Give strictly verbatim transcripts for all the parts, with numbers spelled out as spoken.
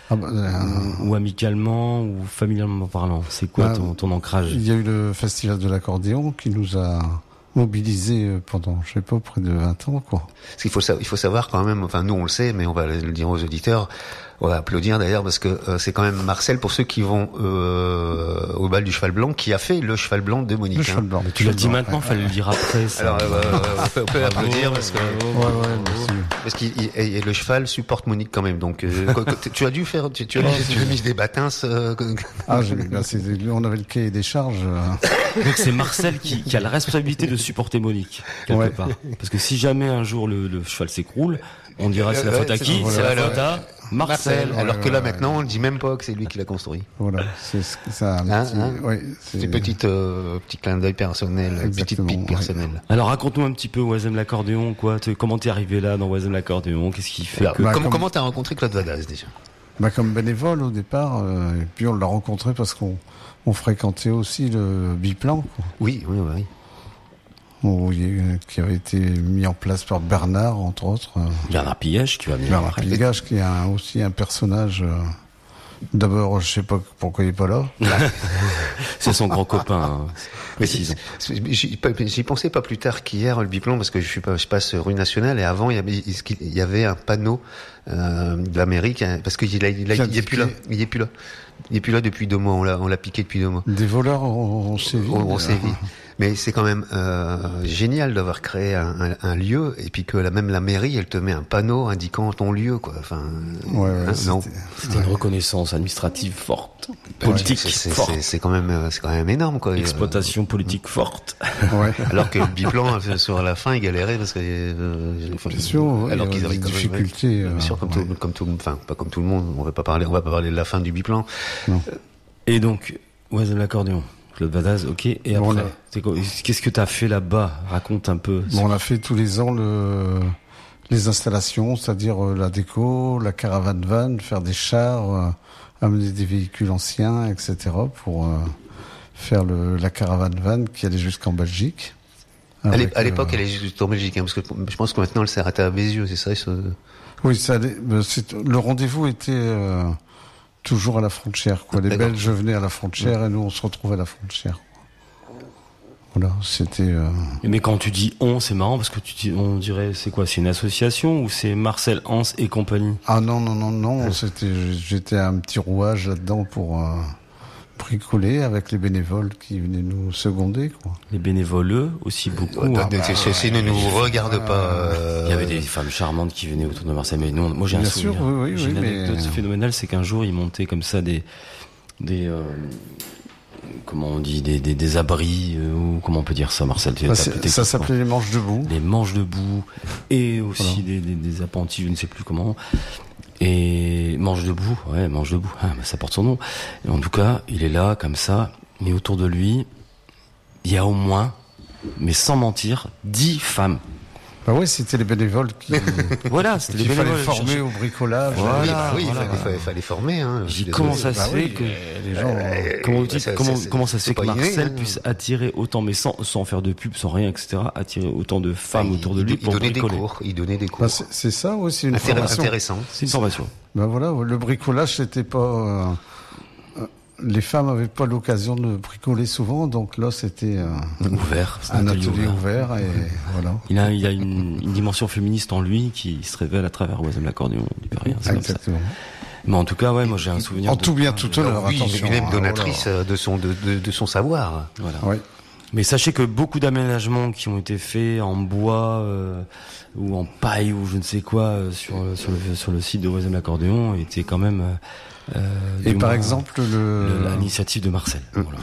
Ah bah, euh... ou, ou amicalement ou familialement parlant? C'est quoi bah, ton, ton ancrage? Il y a eu le festival de l'accordéon qui nous a mobilisé pendant, je sais pas, près de vingt ans, quoi. Parce qu'il faut, il faut savoir quand même, enfin nous on le sait, mais on va le dire aux auditeurs, on va applaudir d'ailleurs parce que euh, c'est quand même Marcel, pour ceux qui vont euh, au bal du cheval blanc, qui a fait le cheval blanc de Monique. Le cheval blanc. Mais tu l'as dit maintenant, ouais. Fallait le dire après. Ça. Alors euh, on peut, on peut applaudir parce que ouais, ouais, parce qu'il et le cheval supporte Monique quand même. Donc euh, tu as dû faire, tu, tu as, oh, tu as mis des battins. Euh, ah, j'ai, là, c'est, on avait le cahier des charges. Euh. Donc c'est Marcel qui, qui a la responsabilité de supporter Monique quelque ouais. part. Parce que si jamais un jour le, le cheval s'écroule, on dira c'est la faute à qui? C'est la faute à Marcel. Marcel. Alors que là maintenant on ne dit même pas que c'est lui qui l'a construit. Voilà, c'est ça. Un hein, petit, hein ouais, c'est c'est petite euh, petit clin d'œil personnel, petite pique personnelle. Ouais. Alors raconte-nous un petit peu Oisem l'accordéon, quoi. Comment t'es arrivé là dans Oisem l'accordéon? Qu'est-ce qui fait Alors, que... bah, comment, comment t'as rencontré Claude Vadaz déjà? Bah comme bénévole au départ, euh, et puis on l'a rencontré parce qu'on on fréquentait aussi le biplan. Quoi. Oui, oui, oui. Qui avait été mis en place par Bernard, entre autres. Bernard Pillage, qui va venir. Bernard Pillage, qui est un, aussi un personnage. Euh, d'abord, je sais pas pourquoi il est pas là. C'est son grand copain. Hein. Mais si, j'y, j'y pensais pas plus tard qu'hier, le biplan, parce que je suis pas, je passe rue Nationale, et avant, il y avait, il y avait un panneau euh, de la mairie, parce qu'il il, il, il est plus là. Il est plus là. Il est plus là depuis deux mois. On l'a, on l'a piqué depuis deux mois. Des voleurs ont, ont sévi. On, on sévi. Mais c'est quand même euh, génial d'avoir créé un, un, un lieu et puis que la, même la mairie, elle te met un panneau indiquant ton lieu, quoi. Enfin, ouais, ouais, hein, c'était, non. C'était ouais. une reconnaissance administrative forte, politique ouais, c'est, forte. C'est, c'est quand même, c'est quand même énorme, quoi. Exploitation euh, politique forte. Ouais. Alors que le biplan sur la fin, il galérait parce que. Euh, bien sûr. Alors qu'ils avaient des difficultés. Bien sûr, comme ouais. tout, comme tout, enfin pas comme tout le monde. On va pas parler, on va pas parler de la fin du biplan. Non. Et donc, Oisem l'accordéon. Claude Vadaz, ok. Et après, bon, c'est quoi, qu'est-ce que t'as fait là-bas? Raconte un peu. Bon, on a fait tous les ans le, les installations, c'est-à-dire euh, la déco, la caravane van, faire des chars, euh, amener des véhicules anciens, et cetera pour euh, faire le, la caravane van qui allait jusqu'en Belgique. Avec, à l'époque, euh, elle est jusqu'en Belgique, hein, parce que je pense que maintenant elle s'est arrêtée à Bézieux, c'est ça? Ce... Oui, ça allait, c'est, le rendez-vous était euh, toujours à la frontière, quoi. Les D'accord. Belges venaient à la frontière ouais. et nous on se retrouvait à la frontière. Voilà, c'était. Euh... Mais quand tu dis on, c'est marrant parce que tu dis, on dirait, c'est quoi? C'est une association ou c'est Marcel Hans et compagnie? Ah non non non non, c'était, j'étais un petit rouage là-dedans pour euh, bricoler avec les bénévoles qui venaient nous seconder, quoi. Les bénévoleux aussi beaucoup. Euh, hein. bah, Ceci ne nous regarde pas. Euh... Il y avait des femmes charmantes qui venaient autour de Marcel, mais non, moi j'ai Bien un souvenir. Sûr, oui, oui, j'ai oui, une anecdote mais... phénoménale, c'est qu'un jour ils montaient comme ça des des euh, comment on dit des des, des abris euh, ou comment on peut dire ça, Marcel? Bah, ça s'appelait les manches debout. Les manches debout et aussi voilà. des, des des appentis, je ne sais plus comment. Et manche debout, ouais, manche debout, ah, bah, ça porte son nom. Et en tout cas, il est là, comme ça, mais autour de lui, il y a au moins, mais sans mentir, dix femmes. Bah oui, c'était les bénévoles qui. Voilà, c'était les bénévoles. Il fallait former au bricolage. Voilà, oui, bah oui voilà. il fallait, fallait, fallait former. Hein. Je dis comment ça se bah fait oui, que les gens. Euh, comment, bah, ça, comment, c'est, comment ça se fait que Marcel hein. puisse attirer autant, mais sans sans faire de pub, sans rien, et cetera, attirer autant de femmes bah, autour de lui il, pour il donnait bricoler. des cours. Il donnait des cours. Bah, c'est, c'est ça, oui, c'est une Intéress- formation. Intéressant. C'est une formation. Ben voilà, le bricolage, c'était pas. Euh, les femmes avaient pas l'occasion de bricoler souvent, donc là c'était euh, ouvert, un, un atelier, atelier ouvert. ouvert et voilà. Il a, il a une, une dimension féministe en lui qui se révèle à travers Oisem l'accordéon, du rien. C'est exactement. Mais en tout cas, ouais, moi j'ai un souvenir. En de... tout bien, tout honneur. Oui, lui-même donatrice oh de son de, de, de son savoir. Voilà. Oui. Mais sachez que beaucoup d'aménagements qui ont été faits en bois euh, ou en paille ou je ne sais quoi euh, sur sur le sur le site de Oisem l'accordéon étaient quand même. Euh, Euh, et par exemple le, le l'initiative de Marcel. Le, voilà.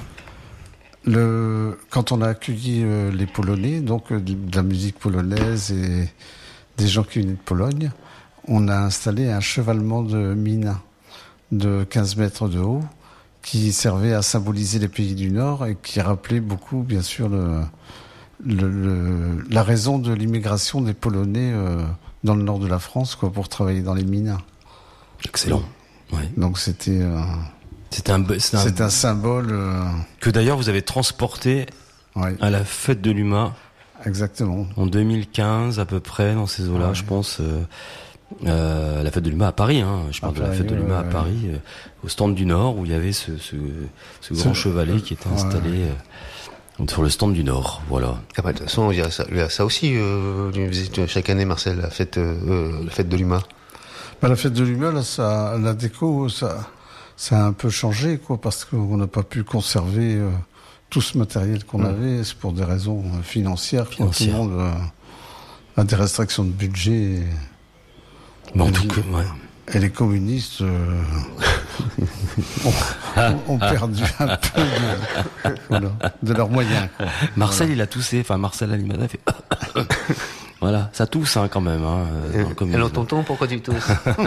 le quand on a accueilli euh, les Polonais, donc euh, de la musique polonaise et des gens qui venaient de Pologne, on a installé un chevalement de mine de quinze mètres de haut qui servait à symboliser les pays du Nord et qui rappelait beaucoup, bien sûr, le, le, le la raison de l'immigration des Polonais euh, dans le nord de la France, quoi, pour travailler dans les mines. Excellent. Ouais. Donc c'était euh, c'est un c'est un, c'est un symbole euh, que d'ailleurs vous avez transporté ouais. à la fête de l'U M A. Exactement. En deux mille quinze à peu près dans ces eaux-là, ouais. je pense. Euh, Euh, la fête de l'U M A à Paris, hein. Je parle à de Paris, la fête de l'U M A ouais, à Paris, euh, au stand du Nord, où il y avait ce, ce, ce grand chevalet qui était installé ouais. euh, sur le stand du Nord, voilà. Ah bah, de toute façon, il y a ça, il y a ça aussi, euh, une visite chaque année, Marcel, la fête, euh, la fête de l'U M A. Bah, la fête de l'U M A, là, ça, la déco, ça, ça a un peu changé, quoi, parce qu'on n'a pas pu conserver euh, tout ce matériel qu'on mmh. avait, c'est pour des raisons financières, financières. Tout le monde euh, a des restrictions de budget. Et... Bon, en tout cas, ouais. Et les communistes euh, ont, ont perdu un peu de, voilà, de leurs moyens. Quoi. Marcel, voilà. il a toussé. Enfin, Marcel Alimada fait... voilà, ça tousse hein, quand même. Hein, et alors, tonton, pourquoi tu tousses?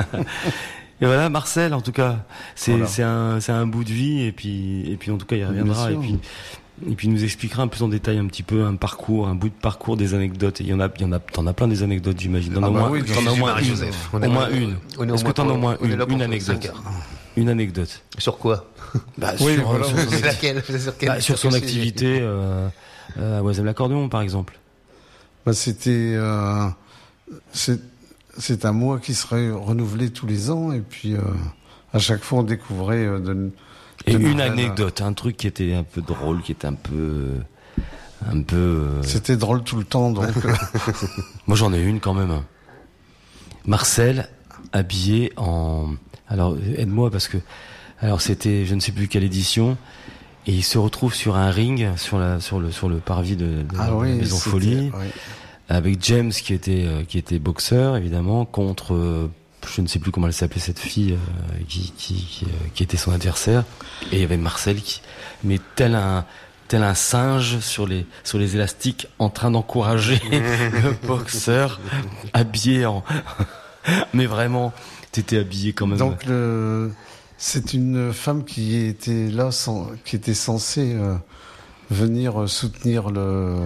Et voilà, Marcel, en tout cas, c'est, voilà. c'est, un, c'est un bout de vie. Et puis, et puis en tout cas, il reviendra. Et puis... Et puis il nous expliquera un peu en détail un petit peu un parcours, un bout de parcours, des anecdotes. Et il y en a, il y en a, t'en as plein des anecdotes, j'imagine. T'en as ah bah au moins, oui, t'en as au moins une. Au moins une. Est-ce que t'en as au moins une, une anecdote? Une anecdote. Sur quoi? Bah, oui, sur, voilà, sur, c'est laquelle, sur, quelle, bah, sur son activité euh, euh, à Oisem-l'Accordéon, par exemple. Bah, c'était, euh, c'est, c'est un mois qui serait renouvelé tous les ans, et puis euh, à chaque fois on découvrait euh, de Et une anecdote, un truc qui était un peu drôle, qui était un peu, un peu. Euh... C'était drôle tout le temps, donc. Moi, j'en ai une quand même. Marcel habillé en. Alors, aide-moi parce que. Alors, c'était, je ne sais plus quelle édition, et il se retrouve sur un ring, sur la, sur le, sur le parvis de, de ah la oui, Maison Folie, oui. avec James qui était, qui était boxeur évidemment contre. Euh, je ne sais plus comment elle s'appelait cette fille euh, qui, qui, qui, euh, qui était son adversaire, et il y avait Marcel qui, mais tel un, tel un singe sur les, sur les élastiques, en train d'encourager le boxeur, habillé en, mais vraiment, t'étais habillé quand même. Donc le, c'est une femme qui était là, sans, qui était censée euh, venir soutenir le,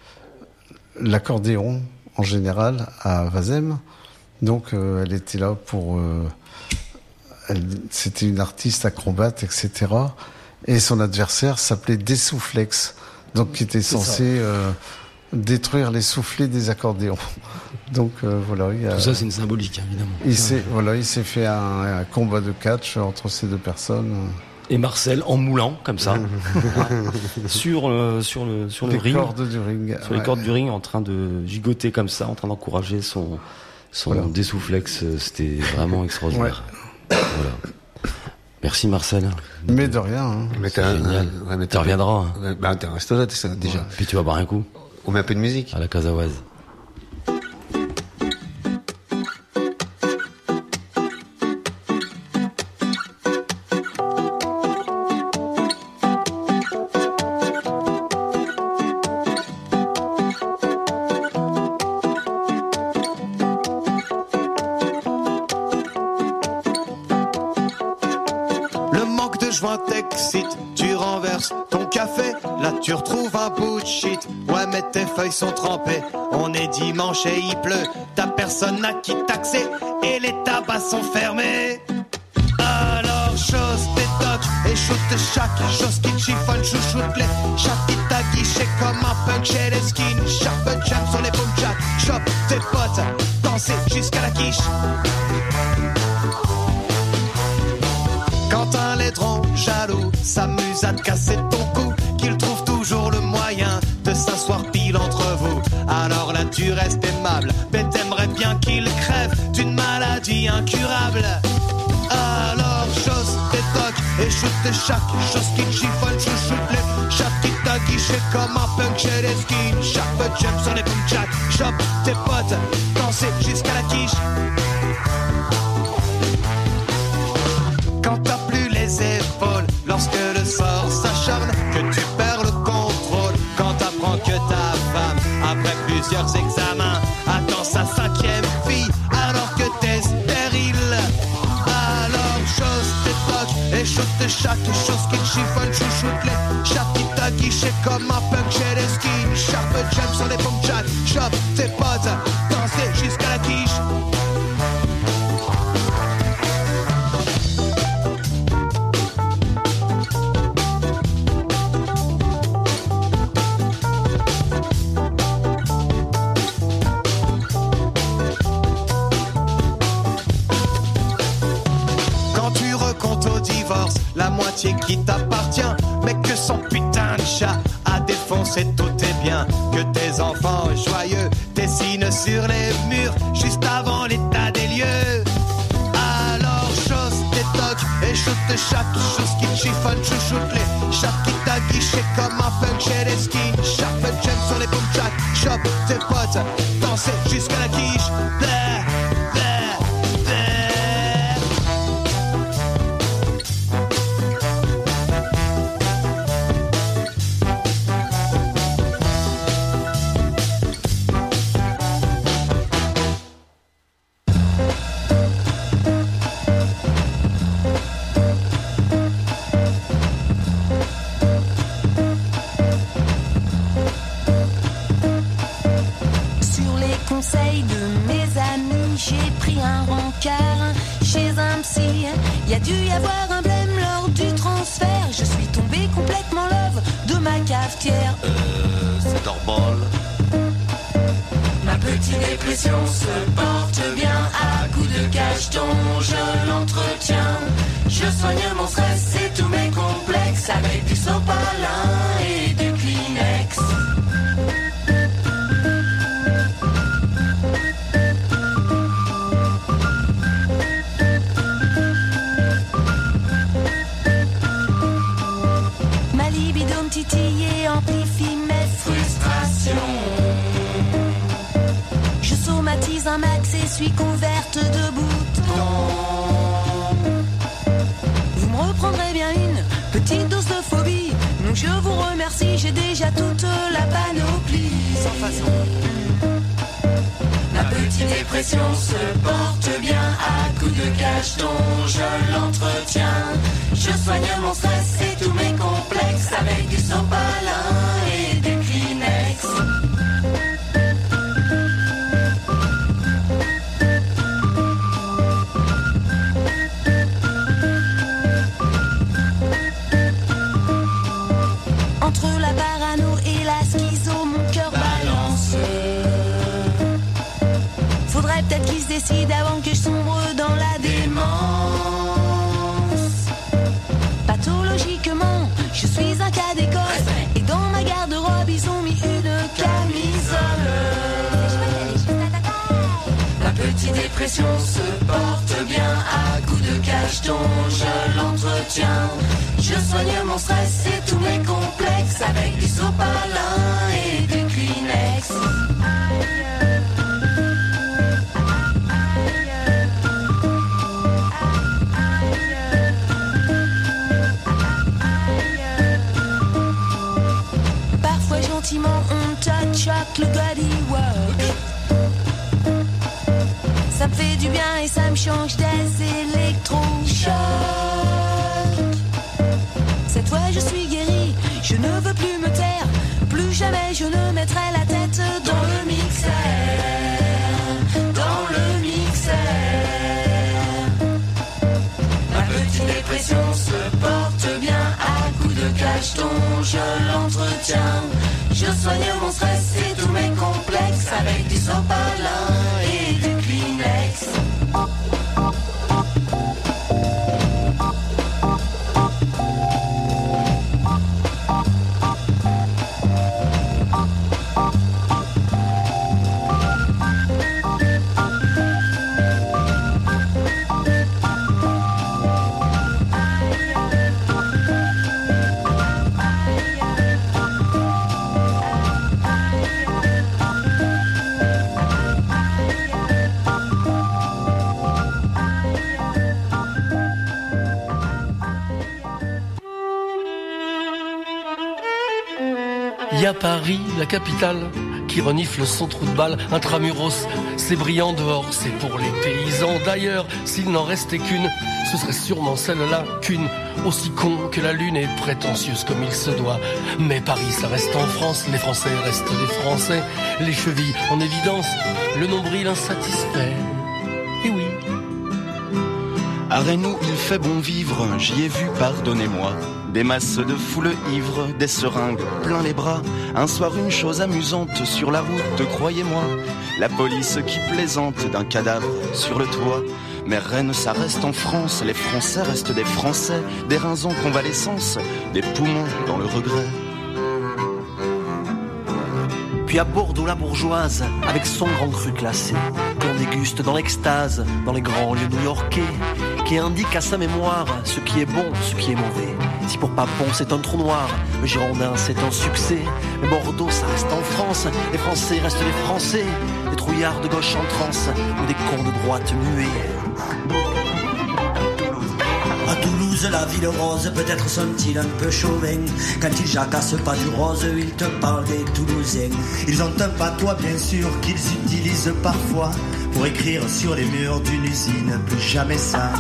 l'accordéon en général à Wazem. Donc euh, elle était là pour... Euh, elle, c'était une artiste acrobate, et cetera. Et son adversaire s'appelait Dessouflex, donc qui était censé euh, détruire les soufflets des accordéons. Donc euh, voilà. Il y a, tout ça c'est une symbolique, évidemment. Il s'est, voilà, il s'est fait un, un combat de catch entre ces deux personnes. Et Marcel en moulant comme ça sur euh, sur le sur le les ring, cordes du ring, sur ouais. les cordes du ring, en train de gigoter comme ça, en train d'encourager son son voilà. Dessouflex. C'était vraiment extraordinaire. Ouais. Voilà. Merci Marcel. Mais de rien. Hein. Mais t'as, génial. Ouais, mais tu reviendras. Hein. Bah tu resteras déjà. Ouais. Puis tu vas boire un coup. On met un peu de musique. À la Casaoise. Tu retrouves un bout de shit, ouais mais tes feuilles sont trempées. On est dimanche et il pleut, t'as personne à qui taxer et les tabacs sont fermés. Alors chose tes tocs et shoot chaque chose qui te chiffonne, chouchoute les chaque qui t'a guiché comme un punk chez les skins. Sharp jam sur les boom jack, chop tes potes, danser jusqu'à la quiche. Quand un laidron jaloux s'amuse à te casser ton cou, qu'il trouve toujours le moyen de s'asseoir pile entre vous. Alors là tu restes aimable, mais t'aimerais bien qu'il crève d'une maladie incurable. Alors chose tes tocs et shoot chaque chose qui te chiffonne, chouchoute les chaque qui t'a guiché comme un punk chez les skins. Sharp jump sur les boom jack, chop tes potes, danser jusqu'à la quiche. Quand t'as plus les épaules, lorsque le sort s'acharne, que tu perds le contrôle, quand t'apprends que ta femme, après plusieurs examens, attend sa cinquième fille, alors que t'es stérile. Alors chose tes tocs et shoot chaque chose qui te chiffonne, chouchoute les chaque qui t'a guiché comme un punk chez les skins. Sharp jump sur les boom jack, chop tes potes, danser jusqu'à la quiche. moitié qui t'appartient, mais que son putain de chat a défoncé tous tes biens, que tes enfants joyeux dessinent sur les murs juste avant l'état des lieux. Alors chausse tes tocs et shoot chaque chose qui te chiffonne, chouchoute-les, chaque qui t'a guiché comme un punk chez les skis, sharpen chaîne sur les boom tracks, chope tes potes, danser jusqu'à la quiche. Bleh, bleh, bleh. Sur les conseils de mes amis, j'ai pris un rencard chez un psy. Y a dû y avoir un blême lors du transfert. Je suis tombé complètement love de ma cafetière. Euh, c'est normal. Ma petite dépression se porte bien à coups de cacheton, je l'entretiens. Je soigne mon stress et tous mes complexes avec du sopalin et du Kleenex. Ma libido me titille et amplifie mes frustrations. Je somatise un max et suis couverte de boutons. Vous me reprendrez bien une petite dose de phobie. Non, je vous remercie, j'ai déjà toute la panoplie. Sans façon. Ma petite dépression se porte bien à coups de cacheton, je l'entretiens. Je soigne mon stress et tous mes complexes avec du sopalin et du Kleenex. Entre la parano et la schizo, mon cœur balance. Faudrait peut-être qu'il se décide avant que je sombre dans la démence. Pathologiquement, je suis un cas d'école. Et dans ma garde-robe, ils ont mis une camisole. Ma petite dépression se porte bien à coups de cacheton, je l'entretiens. Je soigne mon stress et tous mes complexes avec du sopalin et du Kleenex. Parfois gentiment on touch le body work. Ça me fait du bien et ça me change des électrochocs. Cette fois je suis guérie, je ne veux plus me taire. Plus jamais je ne mettrai la tête dans le mixeur. Dans le mixeur. Ma petite dépression se porte bien à coups de cacheton, je l'entretiens. Je soigne mon stress et tous mes complexes avec du sopalin et du Kleenex. Il y a Paris, la capitale, qui renifle son trou de balle intramuros. C'est brillant dehors, c'est pour les paysans. D'ailleurs, s'il n'en restait qu'une, ce serait sûrement celle-là, qu'une, aussi con que la lune et prétentieuse comme il se doit. Mais Paris, ça reste en France, les Français restent des Français. Les chevilles en évidence, le nombril insatisfait. Et oui. À Reynou, il fait bon vivre, j'y ai vu, pardonnez-moi. Des masses de foule ivres, des seringues plein les bras. Un soir, une chose amusante sur la route, croyez-moi. La police qui plaisante d'un cadavre sur le toit. Mais Rennes, ça reste en France. Les Français restent des Français. Des reins en convalescence, des poumons dans le regret. Puis à Bordeaux, la bourgeoise, avec son grand cru classé, qu'on déguste dans l'extase, dans les grands lieux new-yorkais, qui indique à sa mémoire ce qui est bon, ce qui est mauvais. Si pour pas bon c'est un trou noir, le Girondin c'est un succès, mais Bordeaux ça reste en France, les Français restent les Français, des trouillards de gauche en transe, ou des cons de droite muets. À Toulouse, la ville rose, peut-être sont-ils un peu chauvins. Quand ils jacassent pas du rose, ils te parlent des Toulousains. Ils ont un patois bien sûr qu'ils utilisent parfois pour écrire sur les murs d'une usine, plus jamais ça.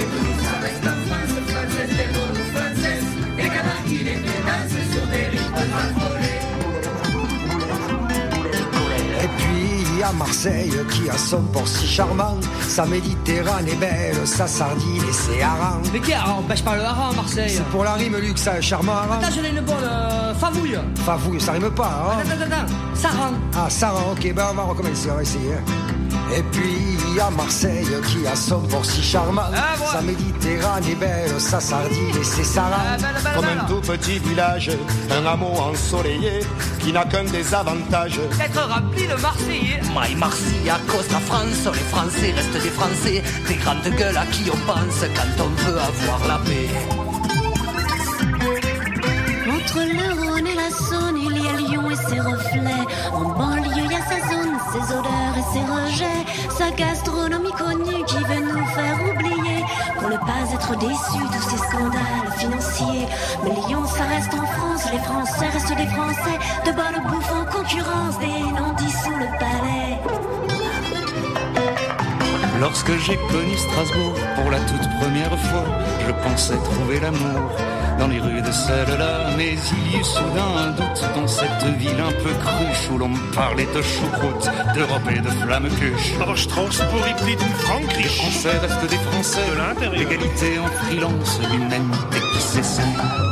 Et puis à Marseille qui a son port si charmant, sa Méditerranée belle, sa sardine et ses harengs. Mais qui hareng? Bah je parle hareng à Marseille. C'est pour la rime Luc, ça, charmant hareng. Attends, j'en ai une bonne euh, favouille. Favouille, ça rime pas, hein. Attends, attends, attends, sarang. Ah, sarang, ok, ben on va recommencer, on va essayer. Et puis à Marseille qui a son port si charmant, ah, voilà. Sa Méditerranée belle, sa sardine et ses sarangs. Ah, belle, belle, comme belle. Un tout petit village, un hameau ensoleillé qui n'a qu'un désavantage, d'être rempli de Marseillais. My Marseille, à cause la France, les Français restent des Français, des grandes gueules à qui on pense quand on veut avoir la paix. Entre le Rhône et la Saône, il y a Lyon et ses reflets. En banlieue, il y a sa zone, ses odeurs et ses rejets. Sa gastronomie connue qui veut nous faire oublier, pour ne pas être déçus tous ces scandales financiers. Mais Lyon, ça reste en France, les Français restent des Français. De bonne bouffe en concurrence, des non-dits sous le palais. Lorsque j'ai connu Strasbourg pour la toute première fois, je pensais trouver l'amour dans les rues de celle-là. Mais il y eut soudain un doute dans cette ville un peu cruche, où l'on me parlait de choucroute, d'Europe et de flamme-cuche. Aber Strauss pour Euclide in Frankreich. Les Français restent des Français, de l'intérieur. L'égalité en freelance, l'humanité qui s'essaie.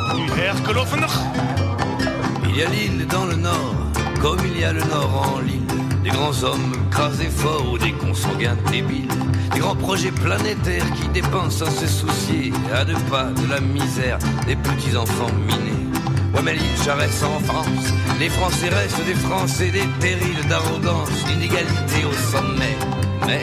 Il y a l'île dans le nord, comme il y a le nord en l'île. Des grands hommes crasés forts ou des consanguins débiles. Des grands projets planétaires qui dépensent sans se soucier à deux pas de la misère des petits enfants minés. Ouais mais l'île ça reste en France, les Français restent des Français, des terrils d'arrogance, l'inégalité au sommet. Mais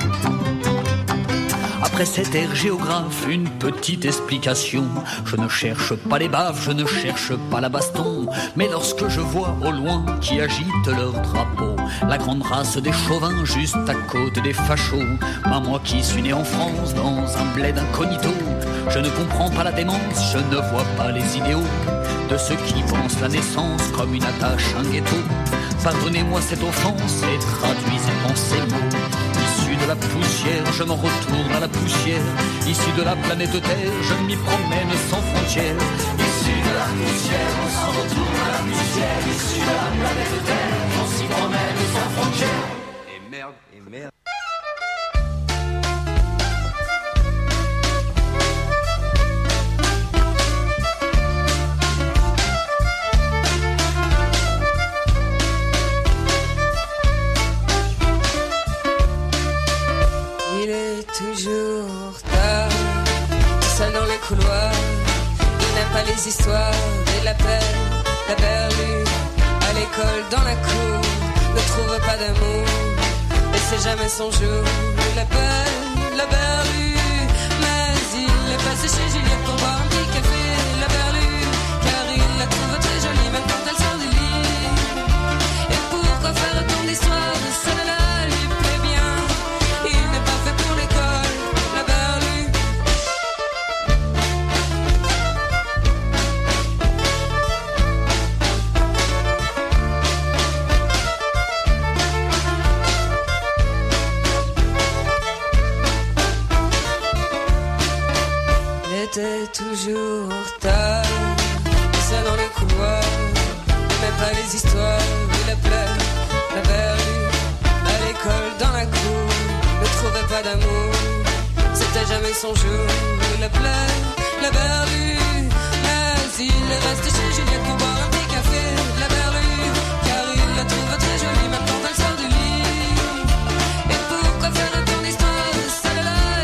après cet air géographe, une petite explication. Je ne cherche pas les baves, je ne cherche pas la baston. Mais lorsque je vois au loin qui agitent leur drapeau, la grande race des chauvins juste à côté des fachos, bah moi qui suis né en France dans un bled incognito, je ne comprends pas la démence, je ne vois pas les idéaux de ceux qui pensent la naissance comme une attache, un ghetto. Pardonnez-moi cette offense et traduisez en ces mots. Issu de la poussière, je me retourne à la poussière. Issu de la planète Terre, je m'y promène sans frontières. Issu de la poussière, on s'en retourne à la poussière. Issu de la planète Terre, on s'y promène sans frontières. Et merde, et merde. Toujours tard, tout seul dans les couloirs. Il n'aime pas les histoires et la peine, la berlue. À l'école, dans la cour, ne trouve pas d'amour. Et c'est jamais son jour. Il l'appelle la berlue. Mais il est passé chez Juliette pour boire un petit café. La berlue, car il la trouve très jolie, même quand elle sort du lit. Et pourquoi faire tant d'histoires de celle-là? C'était toujours tard, seul dans les couloirs, même pas les histoires, et la plaie, la berlue, à l'école, dans la cour, ne trouvait pas d'amour, c'était jamais son jour, et la plaie, la berlue, mais il est resté chez Juliette pour boire un petit café, la berlue, car il la trouve très jolie, même quand elle sort du lit, et pourquoi faire autant d'histoires, celle-là?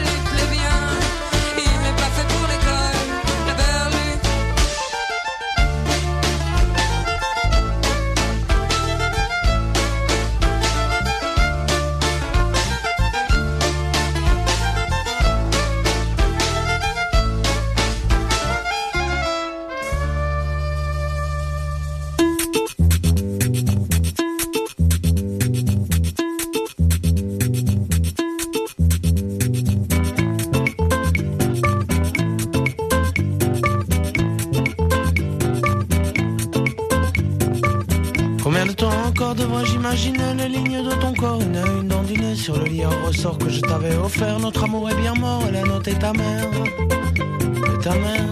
temps encore devrais-je imaginer les lignes de ton corps, une à une dandinée sur le lit en ressort que je t'avais offert. Notre amour est bien mort et la note est ta mère, et ta mère.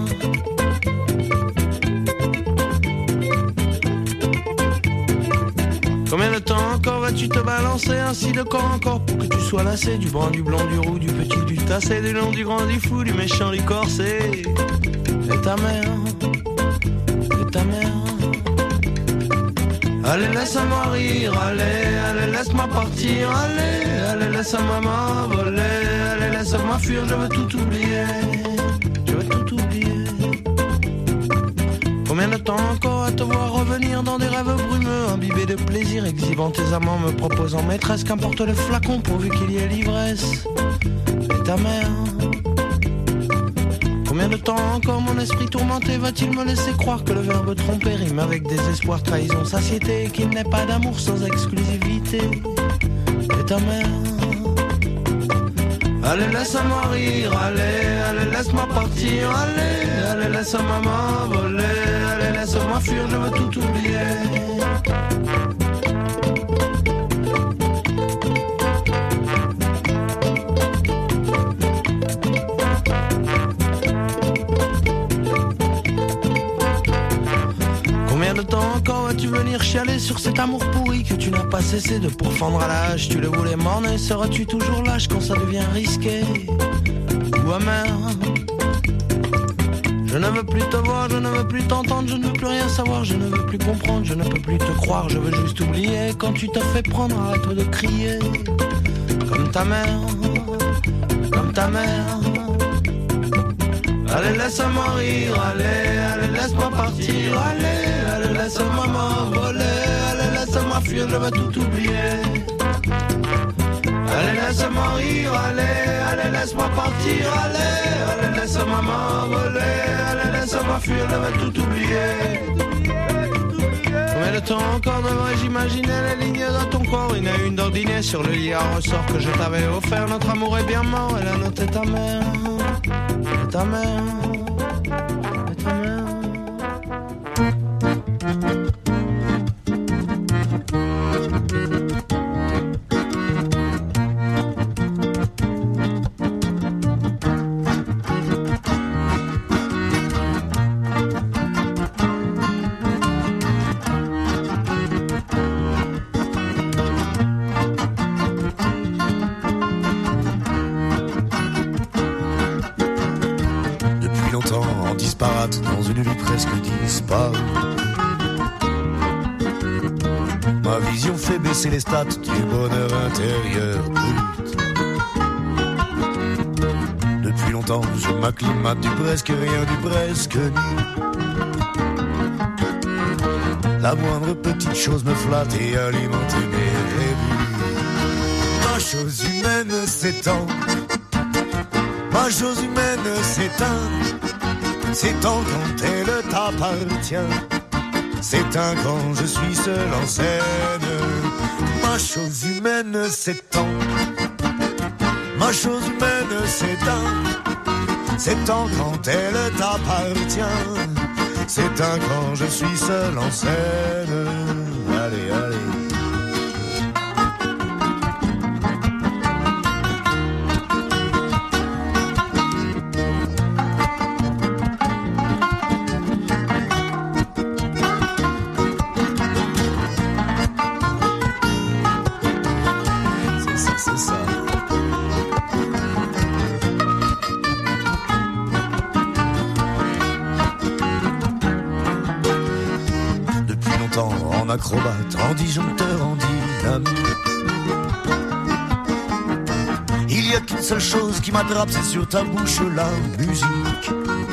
Combien de temps encore vas-tu te balancer ainsi de corps en corps pour que tu sois lassé du brun, du blanc, du roux, du petit, du tassé, du long, du grand, du fou, du méchant, du corsé. Et ta mère, et ta mère. Allez, laisse-moi rire, allez, allez, laisse-moi partir, allez, allez, laisse-moi m'envoler, allez, laisse-moi fuir, je veux tout oublier, je veux tout oublier. Combien de temps encore à te voir revenir dans des rêves brumeux, imbibés de plaisir, exhibant tes amants, me proposant maîtresse, qu'importe le flacon pourvu qu'il y ait l'ivresse. Et ta mère. Combien de temps encore mon esprit tourmenté va-t-il me laisser croire que le verbe tromper rime avec désespoir, trahison, satiété, et qu'il n'est pas d'amour sans exclusivité. Et ta mère. Allez, laisse-moi rire, allez, allez, laisse-moi partir, allez, allez, laisse-moi m'envoler, allez, laisse-moi fuir, je veux tout oublier. Combien de temps encore vas-tu venir chialer sur cet amour pourri que tu n'as pas cessé de pourfendre à l'âge? Tu le voulais m'emmener, seras-tu toujours lâche quand ça devient risqué ou amer? Je ne veux plus te voir, je ne veux plus t'entendre, je ne veux plus rien savoir, je ne veux plus comprendre, je ne peux plus te croire, je veux juste oublier. Quand tu te fais prendre, arrête de crier comme ta mère, comme ta mère. Allez, laisse-moi rire, allez, allez, laisse-moi partir, allez, allez, laisse-moi m'envoler, allez, laisse-moi fuir, je veux tout oublier. Allez, laisse-moi rire, allez, allez, laisse-moi partir, allez, allez, laisse-moi m'envoler, allez, laisse-moi fuir, je veux tout oublier. Combien de temps encore devrais-je imaginer les lignes de ton corps, une à une d'ordinaire sur le lit à ressort que je t'avais offert. Notre amour est bien mort et la note est ta mère, et ta mère, et ta mère. Dans une vie presque disparue, ma vision fait baisser les stats du bonheur intérieur brut. Depuis longtemps je m'acclimate du presque rien, du presque nul. La moindre petite chose me flatte et alimente mes rêves. Ma chose humaine s'étend, ma chose humaine s'éteint. C'est un quand elle t'appartient, c'est un quand je suis seul en scène. Ma chose humaine s'étend, ma chose humaine s'éteint. C'est un quand elle t'appartient, c'est un quand je suis seul en scène. Allez, allez. En acrobate, en disjoncteur, en dynamique. Il y a qu'une seule chose qui m'attrape, c'est sur ta bouche la musique.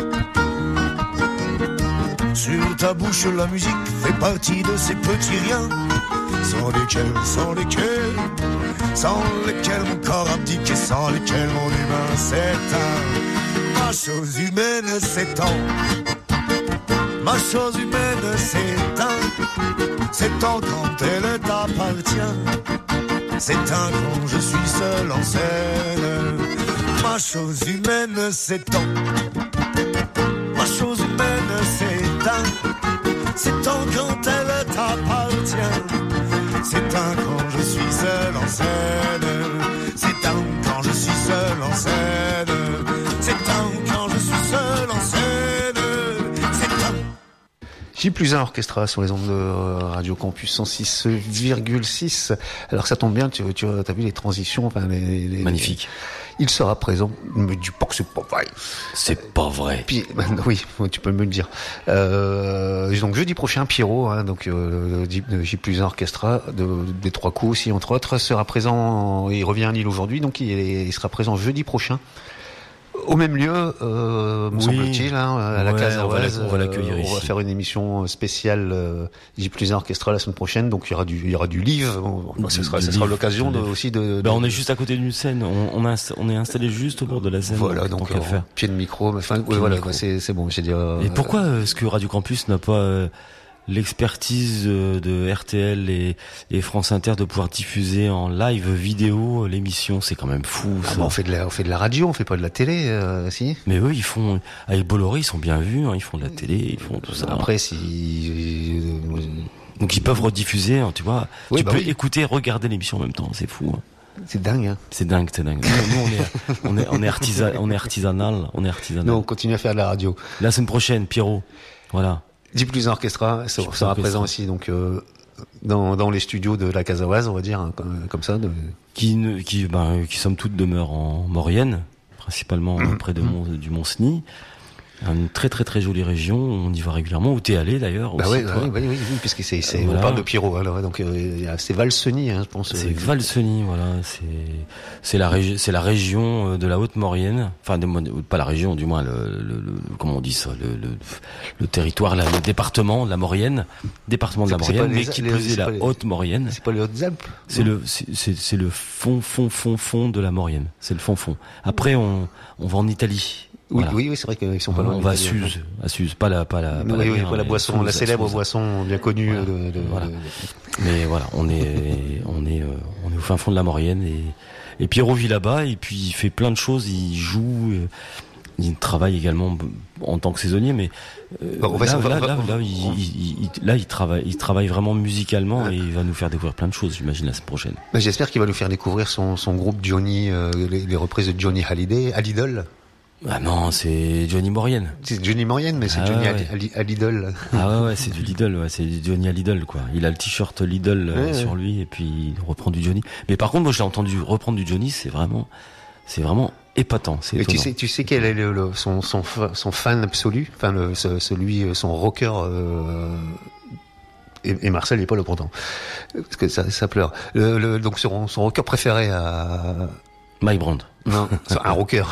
Sur ta bouche la musique fait partie de ces petits riens, sans lesquels, sans lesquels, sans lesquels mon corps abdique et sans lesquels mon humain s'éteint. Ma chose humaine s'étend, ma chose humaine s'éteint. C'est un quand elle t'appartient, c'est un quand je suis seul en scène. Ma chose humaine s'étend, ma chose humaine s'éteint. C'est un quand elle t'appartient, J plus un Orchestra sur les ondes de Radio Campus cent six virgule six. Alors ça tombe bien, tu, tu as vu les transitions, enfin les, les magnifique. Il sera présent. Ne me dis pas que c'est pas vrai. C'est pas vrai. Puis, ben, oui, tu peux me le dire. Euh, donc jeudi prochain, Pierrot, hein, donc euh, J plus un Orchestra de, des Trois Coups aussi entre autres, sera présent. Il revient à Lille aujourd'hui, donc il, il sera présent jeudi prochain. Au même lieu, euh, me oui. semble-t-il, hein, à la ouais, Casa Oise. On va l'accueillir euh, ici. On va faire une émission spéciale euh, J plus un Orchestra la semaine prochaine, donc il y aura du, il y aura du live. Bon, ce sera, ce sera l'occasion de, aussi de. Bah, de... on est juste à côté d'une scène. On, on, a, on est installé juste au bord de la scène. Voilà, donc, donc euh, faire. Pied de micro. Enfin, ouais, voilà, quoi, c'est, c'est bon. J'ai dit. Euh, Et pourquoi est-ce que Radio Campus n'a pas euh, l'expertise de R T L et, et France Inter de pouvoir diffuser en live vidéo l'émission? C'est quand même fou. Ah bah on fait de la, on fait de la radio, on fait pas de la télé, euh, si. Mais eux, ils font, avec Bolloré, ils sont bien vus, hein, ils font de la télé, ils font tout ça. Après, si, donc ils peuvent rediffuser, hein, tu vois. Oui, tu bah peux oui. écouter, regarder l'émission en même temps, c'est fou. Hein. C'est dingue, hein. C'est dingue, c'est dingue. Nous, on est, on est, on est artisan, on est artisanal, on est artisanal. Non, on continue à faire de la radio. La semaine prochaine, Pierrot. Voilà. J plus un Orchestra sera, sera présent aussi, donc euh, dans, dans les studios de la Casa Oise, on va dire, hein, comme, comme ça. De... Qui, ne, qui, ben, qui somme toute demeure en Maurienne, principalement mmh. près de Mont, du Mont-Cenis. Une très très très jolie région, on y va régulièrement, où t'es allé d'ailleurs. Bah aussi, oui, oui, oui, oui, oui, puisque c'est, c'est, voilà. On parle de Pierrot, alors, donc euh, c'est Valseny, hein, je pense. C'est Valseny, voilà, c'est c'est la région, c'est la région de la Haute-Maurienne, enfin de, pas la région, du moins le, le, le comment on dit ça, le, le, le territoire, là, le département de la Maurienne, département de la Maurienne, mais qui plus est la Haute-Maurienne. C'est pas les Hautes-Alpes. C'est le, c'est, c'est, c'est le fond, fond, fond, fond de la Maurienne. C'est le fond, fond. Après, on, on va en Italie. Oui, voilà. oui, oui, c'est vrai qu'ils sont pas loin. On va à Suse, à Suse, pas la, pas la, pas oui, la, oui, mer, pas la boisson, Suse, la célèbre Suse. boisson bien connue. Voilà. De, de, voilà. de, de... Mais voilà, on est, on est, euh, on est au fin fond de la Maurienne et, et Pierrot vit là-bas et puis il fait plein de choses, il joue, euh, il travaille également en tant que saisonnier, mais euh, bon, là, va, là, va, là, va, là, il, il, il, là, il travaille, il travaille vraiment musicalement et il va nous faire découvrir plein de choses, j'imagine, la semaine prochaine. Ben, j'espère qu'il va nous faire découvrir son, son groupe Johnny, euh, les, les reprises de Johnny Hallyday, à l'idole. Ah non, c'est Johnny Maurienne. C'est Johnny Maurienne, mais c'est ah Johnny ouais. à, à Lidl. Ah ouais, ouais, c'est du Lidl, ouais, c'est Johnny à Lidl, quoi. Il a le t-shirt Lidl euh, ouais, sur ouais. lui et puis il reprend du Johnny. Mais par contre, moi, je l'ai entendu reprendre du Johnny, c'est vraiment, c'est vraiment épatant. C'est et tu sais, tu sais quel est le, le, son, son, son fan absolu, enfin le, celui, son rocker. Euh, et, et Marcel n'est pas là pourtant, parce que ça, ça pleure. Le, le, donc son, son rocker préféré à Mike Brand. Non, c'est un rocker.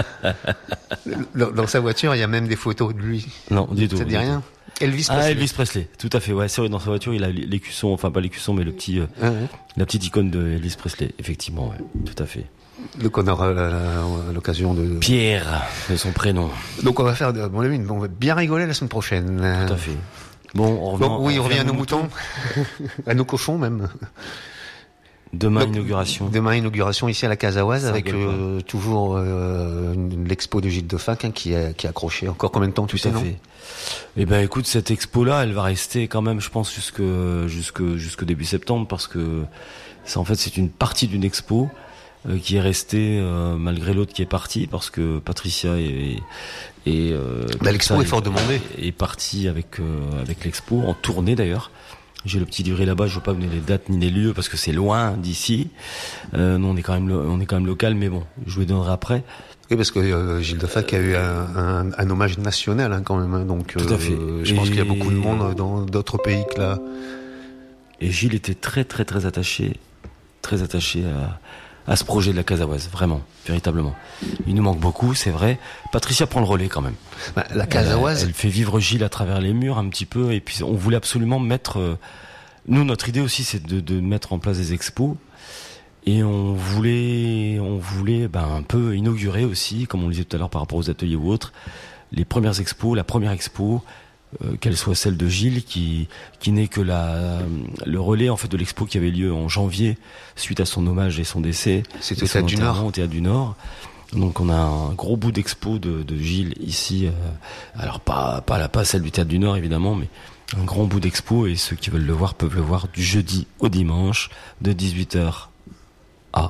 Dans sa voiture, il y a même des photos de lui. Non, du tout. Ça te dit rien? Elvis Presley. Ah, Elvis Presley, tout à fait. Ouais, c'est vrai, dans sa voiture, il a l'écusson, enfin pas l'écusson, mais le petit, euh, ah ouais. la petite icône de Elvis Presley. Effectivement, ouais, tout à fait. Donc on aura l'occasion de... Pierre, de son prénom. Donc on va faire, bon, on va bien rigoler la semaine prochaine. Tout à fait. Bon, on revient, bon, oui, on on revient à nos moutons, à nos cochons même. Demain, donc, inauguration. Demain, inauguration ici à la Casa Oise avec euh, toujours euh, l'expo de Gilles Defac hein, qui est qui est accrochée. Encore combien de temps, tu Tout sais, à non? fait. Eh ben, écoute, cette expo-là, elle va rester quand même, je pense, jusque jusque jusque début septembre, parce que ça, en fait, c'est une partie d'une expo euh, qui est restée euh, malgré l'autre qui est partie, parce que Patricia est et euh, bah, l'expo est fort demandée. Est, est partie avec euh, avec l'expo en tournée d'ailleurs. J'ai le petit livret là-bas, je veux pas donner les dates ni les lieux parce que c'est loin d'ici. Euh, nous on est quand même on est quand même local, mais bon, je vous les donnerai après. Oui, parce que euh, Gilles Defac a eu un, un, un hommage national hein, quand même, hein, donc tout à fait. Euh, je et... pense qu'il y a beaucoup de monde dans d'autres pays que là. Et Gilles était très très très attaché, très attaché à à ce projet de la Casa Oise, vraiment, véritablement. Il nous manque beaucoup, c'est vrai. Patricia prend le relais quand même. Bah, la Casa Oise, elle, elle fait vivre Gilles à travers les murs un petit peu, et puis on voulait absolument mettre. Euh, nous, notre idée aussi, c'est de, de mettre en place des expos, et on voulait, on voulait, ben un peu inaugurer aussi, comme on le disait tout à l'heure par rapport aux ateliers ou autres, les premières expos, la première expo. Euh, qu'elle soit celle de Gilles, qui qui n'est que la le relais en fait de l'expo qui avait lieu en janvier suite à son hommage et son décès. C'était au Théâtre du Nord. Au Théâtre du Nord. Donc on a un gros bout d'expo de, de Gilles ici. Euh, alors pas pas la pas celle du Théâtre du Nord évidemment, mais un grand bout d'expo, et ceux qui veulent le voir peuvent le voir du jeudi au dimanche de dix-huit heures à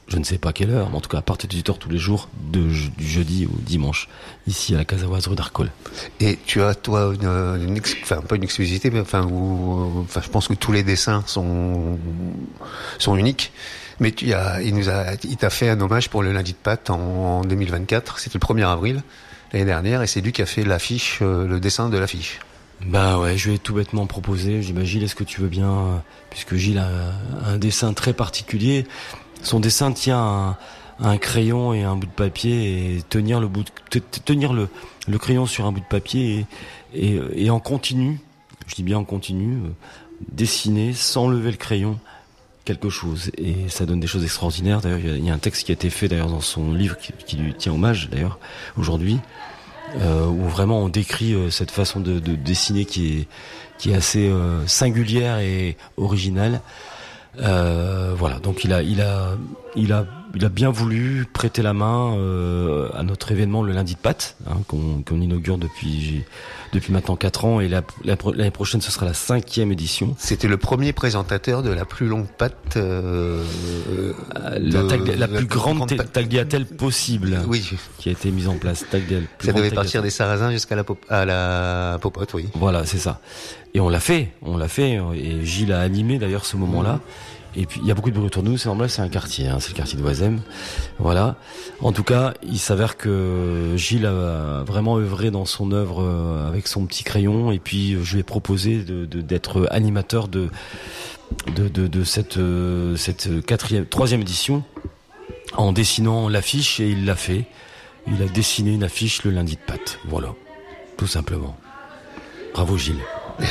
je ne sais pas quelle heure, mais en tout cas à partir de dix-huit heures tous les jours, de, du jeudi au dimanche, ici à la Casaoise rue d'Arcole. Et tu as, toi, une, une ex, enfin, pas une exclusivité, mais enfin, où, enfin, je pense que tous les dessins sont, sont uniques. Mais tu as, il nous a, il t'a fait un hommage pour le lundi de Pâques en, en deux mille vingt-quatre. C'était le premier avril, l'année dernière, et c'est lui qui a fait l'affiche, euh, le dessin de l'affiche. Bah ouais, je vais tout bêtement proposer. J'ai dit, bah, Gilles, est-ce que tu veux bien, euh, puisque Gilles a un dessin très particulier. Son dessin tient un, un crayon et un bout de papier et tenir le bout de, t- tenir le, le crayon sur un bout de papier et, et, et en continu, je dis bien en continu, euh, dessiner sans lever le crayon quelque chose. Et ça donne des choses extraordinaires. D'ailleurs, il y, y a un texte qui a été fait d'ailleurs dans son livre qui, qui lui tient hommage d'ailleurs aujourd'hui, euh, où vraiment on décrit euh, cette façon de, de dessiner qui est, qui est assez euh, singulière et originale. Euh, voilà, donc il a, il a, il a, il a bien voulu prêter la main euh, à notre événement le lundi de Pâques, hein, qu'on, qu'on inaugure depuis, depuis maintenant quatre ans, et la, la, l'année prochaine ce sera la cinquième édition. C'était le premier présentateur de la plus longue pâte, euh, la, de, tag, la, la plus plus grande, grande ta, tagliatelle possible, oui, qui a été mise en place. Tagliatelle, ça devait partir des Sarrasins jusqu'à la, pop, à la popote, oui. Voilà, c'est ça. Et on l'a fait, on l'a fait, et Gilles a animé d'ailleurs ce moment-là. Et puis il y a beaucoup de bruit autour de nous, c'est normal, c'est un quartier, hein, c'est le quartier de Oisem. Voilà. En tout cas, il s'avère que Gilles a vraiment œuvré dans son œuvre avec son petit crayon, et puis je lui ai proposé de, de, d'être animateur de de, de, de cette cette quatrième, troisième édition en dessinant l'affiche, et il l'a fait. Il a dessiné une affiche le lundi de Pâques. Voilà, tout simplement. Bravo Gilles.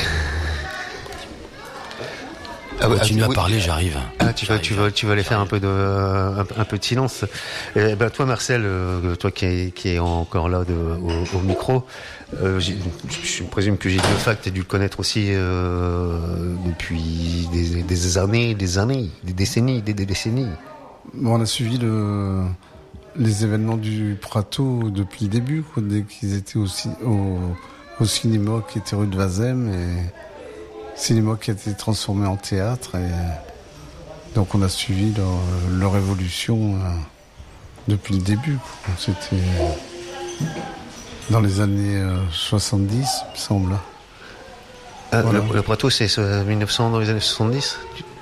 Ah, Continue ah, à oui. parler, j'arrive. Ah, tu vas, tu vas, tu vas aller faire un peu de, un, un peu de silence. Eh ben, toi, Marcel, euh, toi qui est, qui est encore là de, au, au micro, euh, je présume que Gilles Defac, t'as dû le connaître aussi euh, depuis des, des années, des années, des décennies, des, des décennies. Bon, on a suivi le, les événements du Prato depuis le début, quoi, dès qu'ils étaient aussi au, au cinéma qui était rue de Vazem, et cinéma qui a été transformé en théâtre, et donc on a suivi leur, leur évolution euh, depuis le début, quoi. C'était dans les années euh, soixante-dix, il me semble. Ah, voilà. le, le Prato, c'est mille neuf cents, dans les années soixante-dix.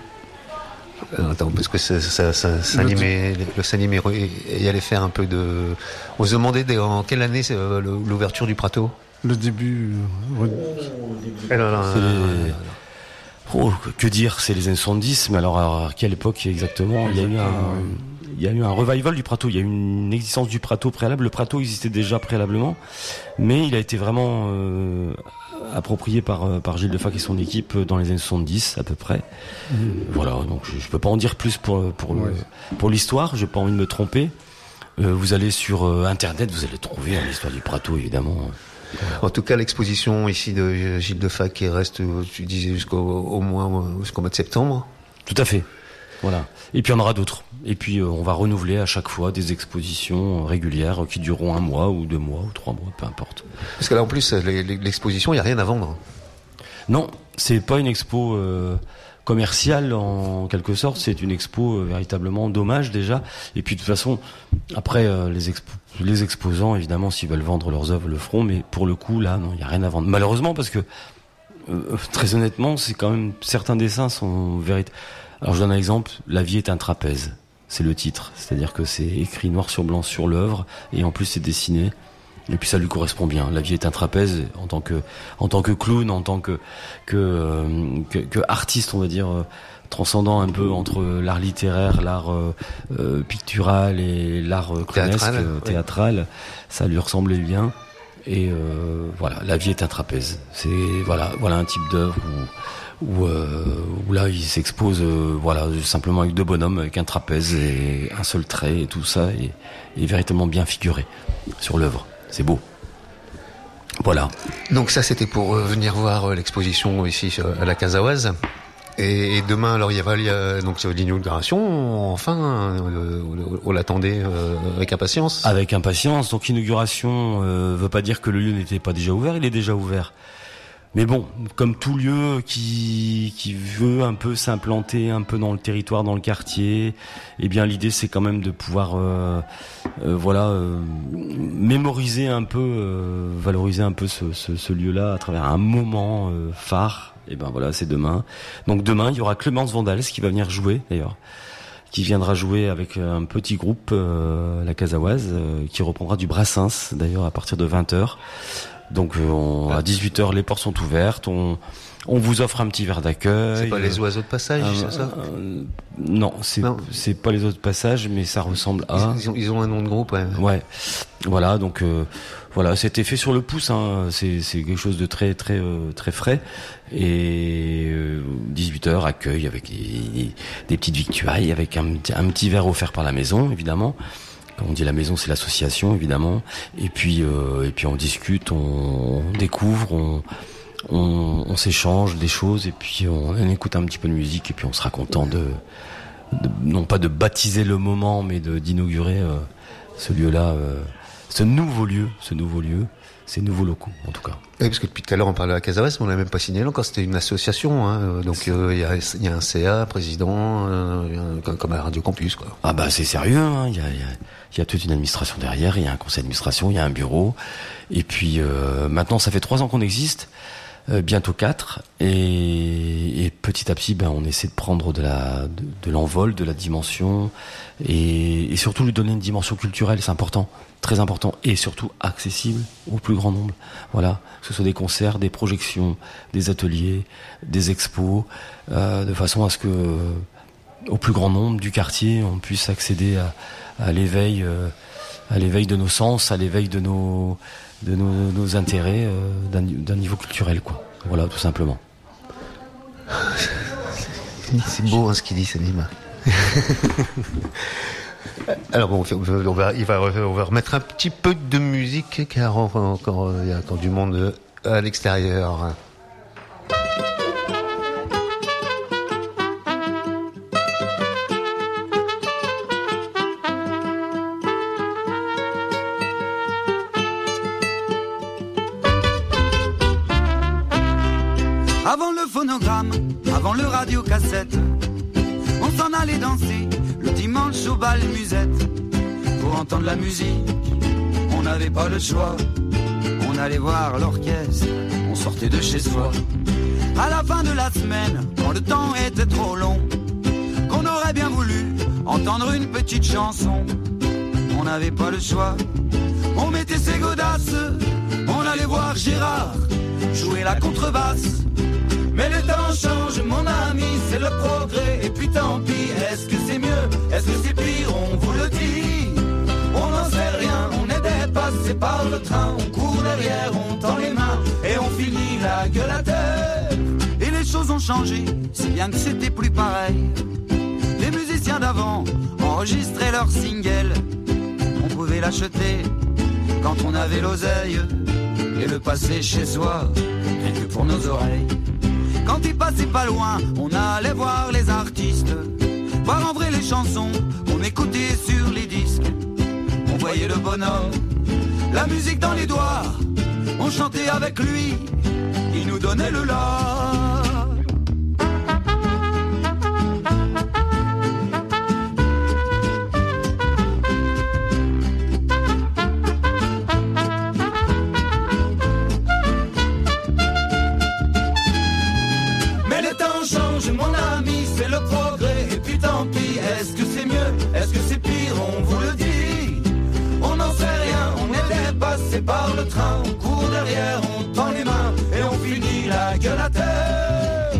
Euh, attends, parce que ça, ça, ça, ça animait, le, le s'animait et allait faire un peu de. On se demandait des, en quelle année c'est euh, l'ouverture du Prato. Le début. Euh, eh là là, c'est les... oh, que dire, c'est les années soixante-dix, mais alors à quelle époque exactement? Il y a eu un, il y a eu un revival du Prato, il y a eu une existence du Prato préalable. Le Prato existait déjà préalablement, mais il a été vraiment euh, approprié par par Gilles Defac et son équipe dans les années soixante-dix à peu près. Mmh. Voilà, donc je, je peux pas en dire plus pour pour ouais. le, pour l'histoire. J'ai pas envie de me tromper. Euh, vous allez sur euh, internet, vous allez trouver hein, l'histoire du Prato évidemment. En tout cas, l'exposition ici de Gilles Defac qui reste, tu disais, jusqu'au au moins jusqu'au mois de septembre. Tout à fait. Voilà. Et puis on aura d'autres. Et puis euh, on va renouveler à chaque fois des expositions régulières qui dureront un mois ou deux mois ou trois mois, peu importe. Parce que là en plus, l'exposition, il n'y a rien à vendre. Non, c'est pas une expo euh, commerciale en quelque sorte. C'est une expo euh, véritablement d'hommage déjà. Et puis de toute façon, après euh, les expos. Les exposants, évidemment, s'ils veulent vendre leurs œuvres, le feront, mais pour le coup, là, non, il n'y a rien à vendre. Malheureusement, parce que, euh, très honnêtement, c'est quand même, certains dessins sont véritables. Alors, je donne un exemple, La vie est un trapèze. C'est le titre. C'est-à-dire que c'est écrit noir sur blanc sur l'œuvre, et en plus, c'est dessiné. Et puis, ça lui correspond bien. La vie est un trapèze, en tant que, en tant que clown, en tant que, que, euh, que, que artiste, on va dire, euh, transcendant un peu entre l'art littéraire, l'art euh, euh, pictural et l'art euh, clownesque, théâtral, euh, théâtral oui. Ça lui ressemblait bien. Et euh, voilà, La vie est un trapèze. C'est voilà, voilà un type d'œuvre où, où, euh, où là il s'expose, euh, voilà, simplement avec deux bonhommes, avec un trapèze et un seul trait, et tout ça est, est véritablement bien figuré sur l'œuvre. C'est beau. Voilà. Donc ça, c'était pour euh, venir voir euh, l'exposition ici à la Casaoise. Et demain, alors il y a, il y a donc l'inauguration. Enfin, euh, on l'attendait euh, avec impatience. Avec impatience. Donc inauguration euh, veut pas dire que le lieu n'était pas déjà ouvert. Il est déjà ouvert. Mais bon, comme tout lieu qui qui veut un peu s'implanter un peu dans le territoire, dans le quartier, eh bien l'idée c'est quand même de pouvoir euh, euh, voilà euh, mémoriser un peu, euh, valoriser un peu ce, ce, ce lieu-là à travers un moment euh, phare. Et ben voilà, c'est demain. Donc demain, il y aura Clémence Vandals qui va venir jouer d'ailleurs, qui viendra jouer avec un petit groupe, euh, la Casaoise, euh, qui reprendra du Brassens d'ailleurs à partir de vingt heures. Donc euh, on, à dix-huit heures, les portes sont ouvertes. On, on vous offre un petit verre d'accueil. C'est pas les oiseaux de passage, euh, c'est ça euh, Non, c'est non. c'est pas les oiseaux de passage, mais ça ressemble à. Ils ont, ils ont un nom de groupe, ouais. Ouais. Voilà, donc euh, voilà, c'était fait sur le pouce. Hein. C'est c'est quelque chose de très très euh, très frais. Et euh, dix-huit heures, accueil avec des, des petites victuailles, avec un, un petit verre offert par la maison, évidemment. Quand on dit la maison, c'est l'association, évidemment. Et puis, euh, et puis on discute, on, on découvre, on, on, on s'échange des choses, et puis on, on écoute un petit peu de musique, et puis on sera content de, de non pas de baptiser le moment, mais de d'inaugurer euh, ce lieu-là, euh, ce nouveau lieu, ce nouveau lieu, ces nouveaux locaux, en tout cas. Oui, parce que depuis tout à l'heure, on parlait de la Casaoise, mais on n'a même pas signé encore. C'était une association, hein. Donc il euh, y, a, y a un C A, président, euh, comme, comme à Radio Campus, quoi. Ah bah c'est sérieux, hein. Il y a, il y a, il y a toute une administration derrière. Il y a un conseil d'administration, il y a un bureau. Et puis euh, maintenant, ça fait trois ans qu'on existe, euh, bientôt quatre. Et, et petit à petit, ben on essaie de prendre de la, de, de l'envol, de la dimension, et, et surtout lui donner une dimension culturelle. C'est important. Très important, et surtout accessible au plus grand nombre. Voilà, que ce soit des concerts, des projections, des ateliers, des expos, euh, de façon à ce que euh, au plus grand nombre du quartier, on puisse accéder à, à l'éveil, euh, à l'éveil de nos sens, à l'éveil de nos de nos, nos intérêts euh, d'un, d'un niveau culturel, quoi. Voilà, tout simplement. C'est beau, hein, ce qu'il dit, Salim. Alors bon, on va, il va, on va remettre un petit peu de musique, car encore, il y a encore du monde à l'extérieur. Avant le phonogramme, avant le radiocassette, on s'en allait danser le dimanche au bal musette. Pour entendre la musique, on n'avait pas le choix. On allait voir l'orchestre, on sortait de chez soi. À la fin de la semaine, quand le temps était trop long, qu'on aurait bien voulu entendre une petite chanson, on n'avait pas le choix. On mettait ses godasses, on allait voir Gérard jouer la contrebasse. Mais le temps change, mon ami, c'est le progrès. Et puis tant pis, est-ce que c'est mieux, est-ce que c'est pire, on vous le dit. On n'en sait rien, on est dépassé par le train. On court derrière, on tend les mains et on finit la gueule à terre. Et les choses ont changé, si bien que c'était plus pareil. Les musiciens d'avant enregistraient leurs singles. On pouvait l'acheter quand on avait l'oseille et le passer chez soi, rien que pour nos oreilles. Quand ils passaient pas loin, on allait voir les artistes, voir en vrai les chansons qu'on écoutait sur les disques. On voyait le bonhomme, la musique dans les doigts, on chantait avec lui, il nous donnait le la. Mon ami, c'est le progrès, et puis tant pis, est-ce que c'est mieux, est-ce que c'est pire, on vous le dit. On n'en sait rien, on est dépassé par le train, on court derrière, on tend les mains, et on finit la gueule à terre.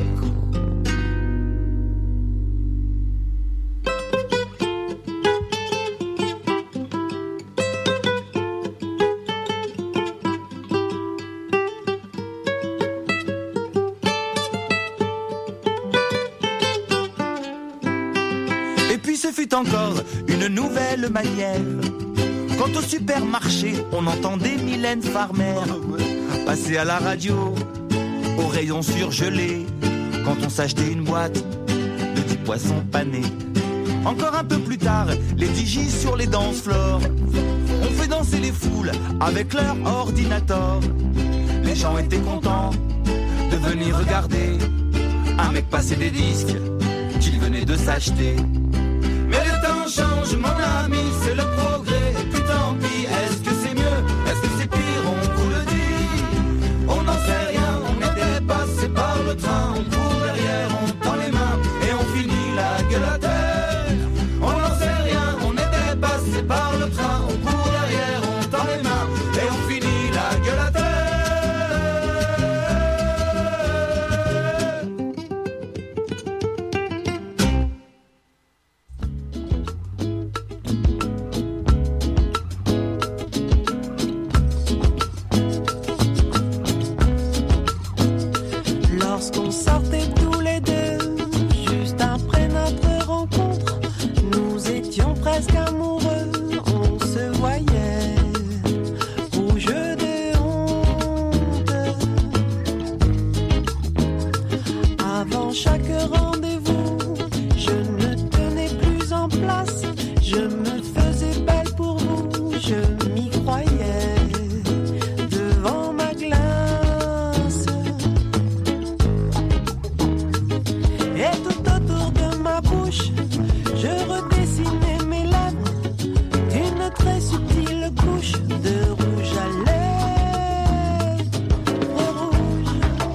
Encore une nouvelle manière. Quand au supermarché on entendait Mylène Farmer passer à la radio au rayon surgelé, quand on s'achetait une boîte de petits poissons panés. Encore un peu plus tard, les D J sur les dance floors on fait danser les foules avec leur ordinateur. Les gens étaient contents venir regarder un mec passer des disques qu'il venait de s'acheter. Mais le temps change mon ami, c'est le progrès, et puis tant pis. Est-ce que c'est mieux, est-ce que c'est pire, on vous le dit. On n'en sait rien, on est dépassé par le train. On court derrière, on tend les mains et on finit la gueule à terre. On n'en sait rien, on est dépassé par le train. On court derrière, on tend les mains et on finit la gueule à terre. Lorsqu'on sortait tous les deux, juste après notre rencontre, nous étions presque amoureux, on se voyait au jeu de honte. Avant chaque rendez-vous, je ne tenais plus en place, je me faisais belle pour vous, je m'y croyais devant ma glace. Et tout autour de ma bouche, je redessinais mes lèvres d'une très subtile couche de rouge à lèvres rouge.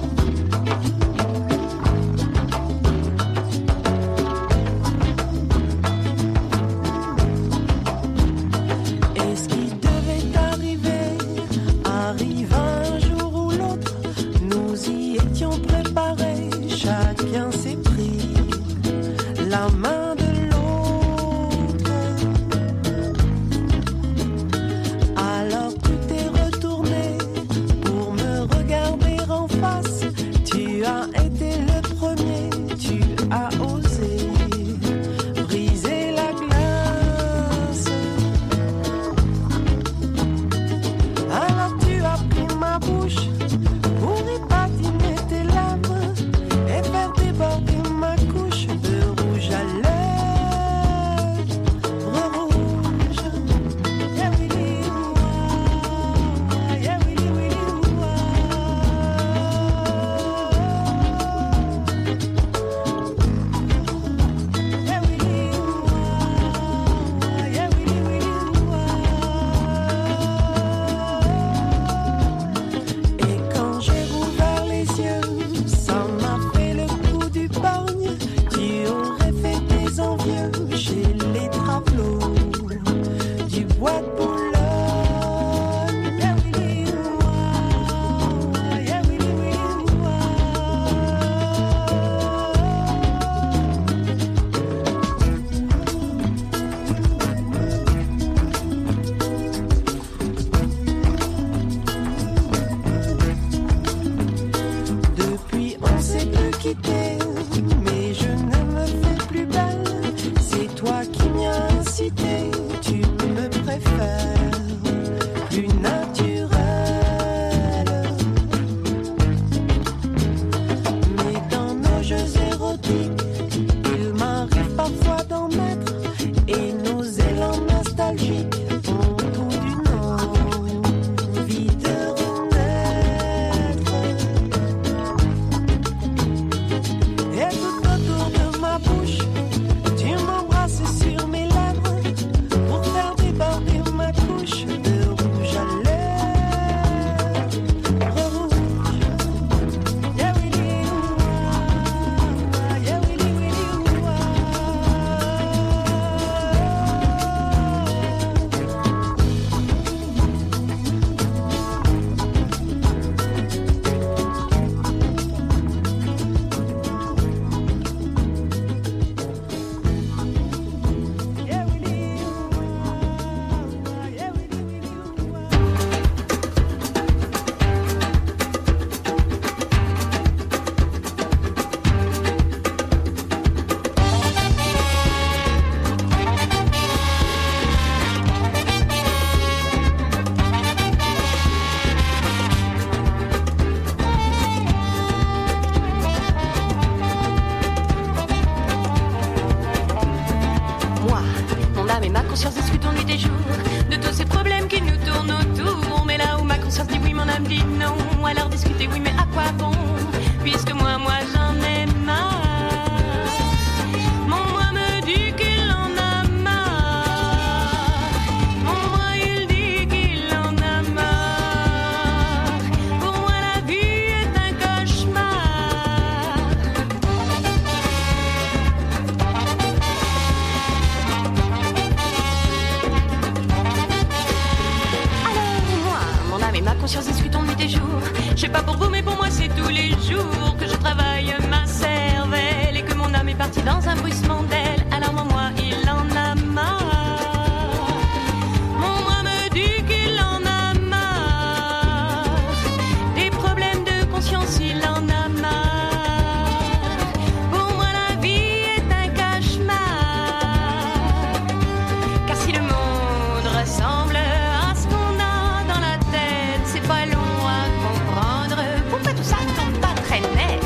Et ce qui devait arriver arriva un jour ou l'autre. Nous y étions préparés, chacun s'est pris la main de l'autre. Alors tu t'es retourné pour me regarder en face. Tu as été le premier, tu as osé briser la glace. Alors tu as pris ma bouche pour y patiner tes lèvres et faire déborder ma couche de rouge à lèvres rouge. Yeah, Willy, ouah. Yeah, Willy, Willy, ouah. Yeah, Willy, ouah. Yeah, Willy, Willy, ouah. Et quand j'ai rouvert les yeux, ça m'a fait le coup du borgne. Tu aurais fait des envieux chez les travelots du bois de Boulogne. Yeah, Willy, ouah. Yeah, Willy, Willy, ouah. Depuis on s'est plus quitté, mais je ne me fais plus belle. C'est toi qui m'y as incité, tu me préfères plus naturelle. Mais dans nos jeux érotiques, il m'arrive parfois d'en mettre, et nos élans nostalgiques ont tout d'une envie de renaître. Et tout autour de ma bouche, tu m'embrasses sur mes lèvres pour faire déborder ma couche de rouge à lèvres rouge. Yeah, Willy, ouah. Yeah, Willy, Willy, ouah. Moi, mon âme et ma conscience discutent nuit et jour de tous ces problèmes qui nous tournent autour. Mais là où ma conscience dit oui, mon âme dit non. Alors discuter, oui, mais à quoi bon? parce que moi, moi j'en ai marre. Mon moi me dit qu'il en a marre. Mon moi il dit qu'il en a marre. Pour moi la vie est un cauchemar. Alors moi, mon âme et ma conscience discutons nuit et jour. Je sais pas pour vous mais pour moi c'est tous les jours que je travaille ma cervelle et que mon âme est partie dans un bruissement d'aile. Alors mon moi il en a marre. Mon moi me dit qu'il en a marre. Des problèmes de conscience il en a marre. Pour moi la vie est un cauchemar. Car si le monde ressemble à ce qu'on a dans la tête, c'est pas long à comprendre. Pourquoi tout ça tombe pas très net?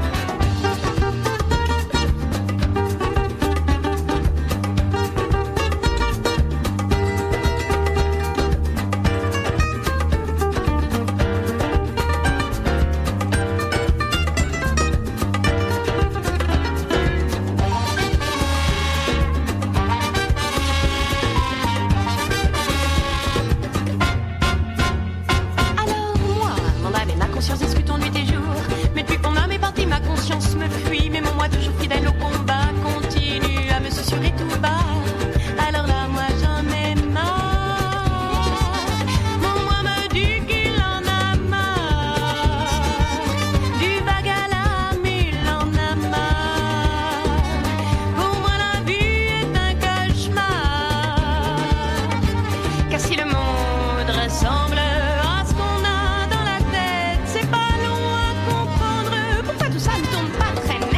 Alors moi, mon âme et ma conscience discutons nuit et jour. Mais depuis que mon âme est partie, ma conscience me fuit. Mais mon moi toujours fidèle au combat continue à me susurrer tout bas. Alors là, moi j'en ai marre. Mon moi me dit qu'il en a marre. Du vague à l'âme, il en a marre. Pour moi la vie est un cauchemar. Car si le monde ressemble à ce qu'on a dans la tête, c'est pas long à comprendre. Pourquoi tout ça ne tombe pas très net?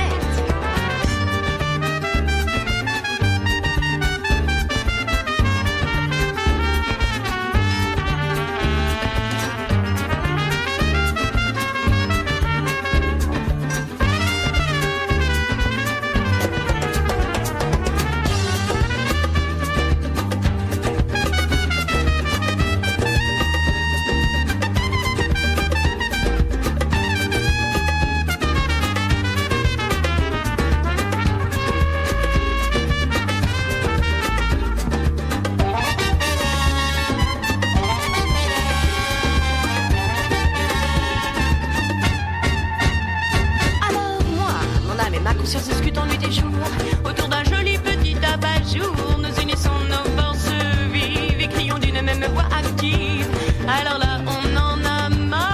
Alors moi, mon âme et ma conscience discutent nuit et jour. Autour d'un joli petit abat-jour, nous unissons nos forces vives et crions d'une même voix active. Alors là, on en a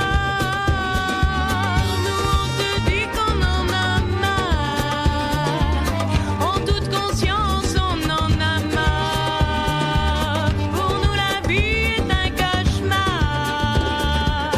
marre. Nous, on te dit qu'on en a marre. En toute conscience, on en a marre. Pour nous, la vie est un cauchemar.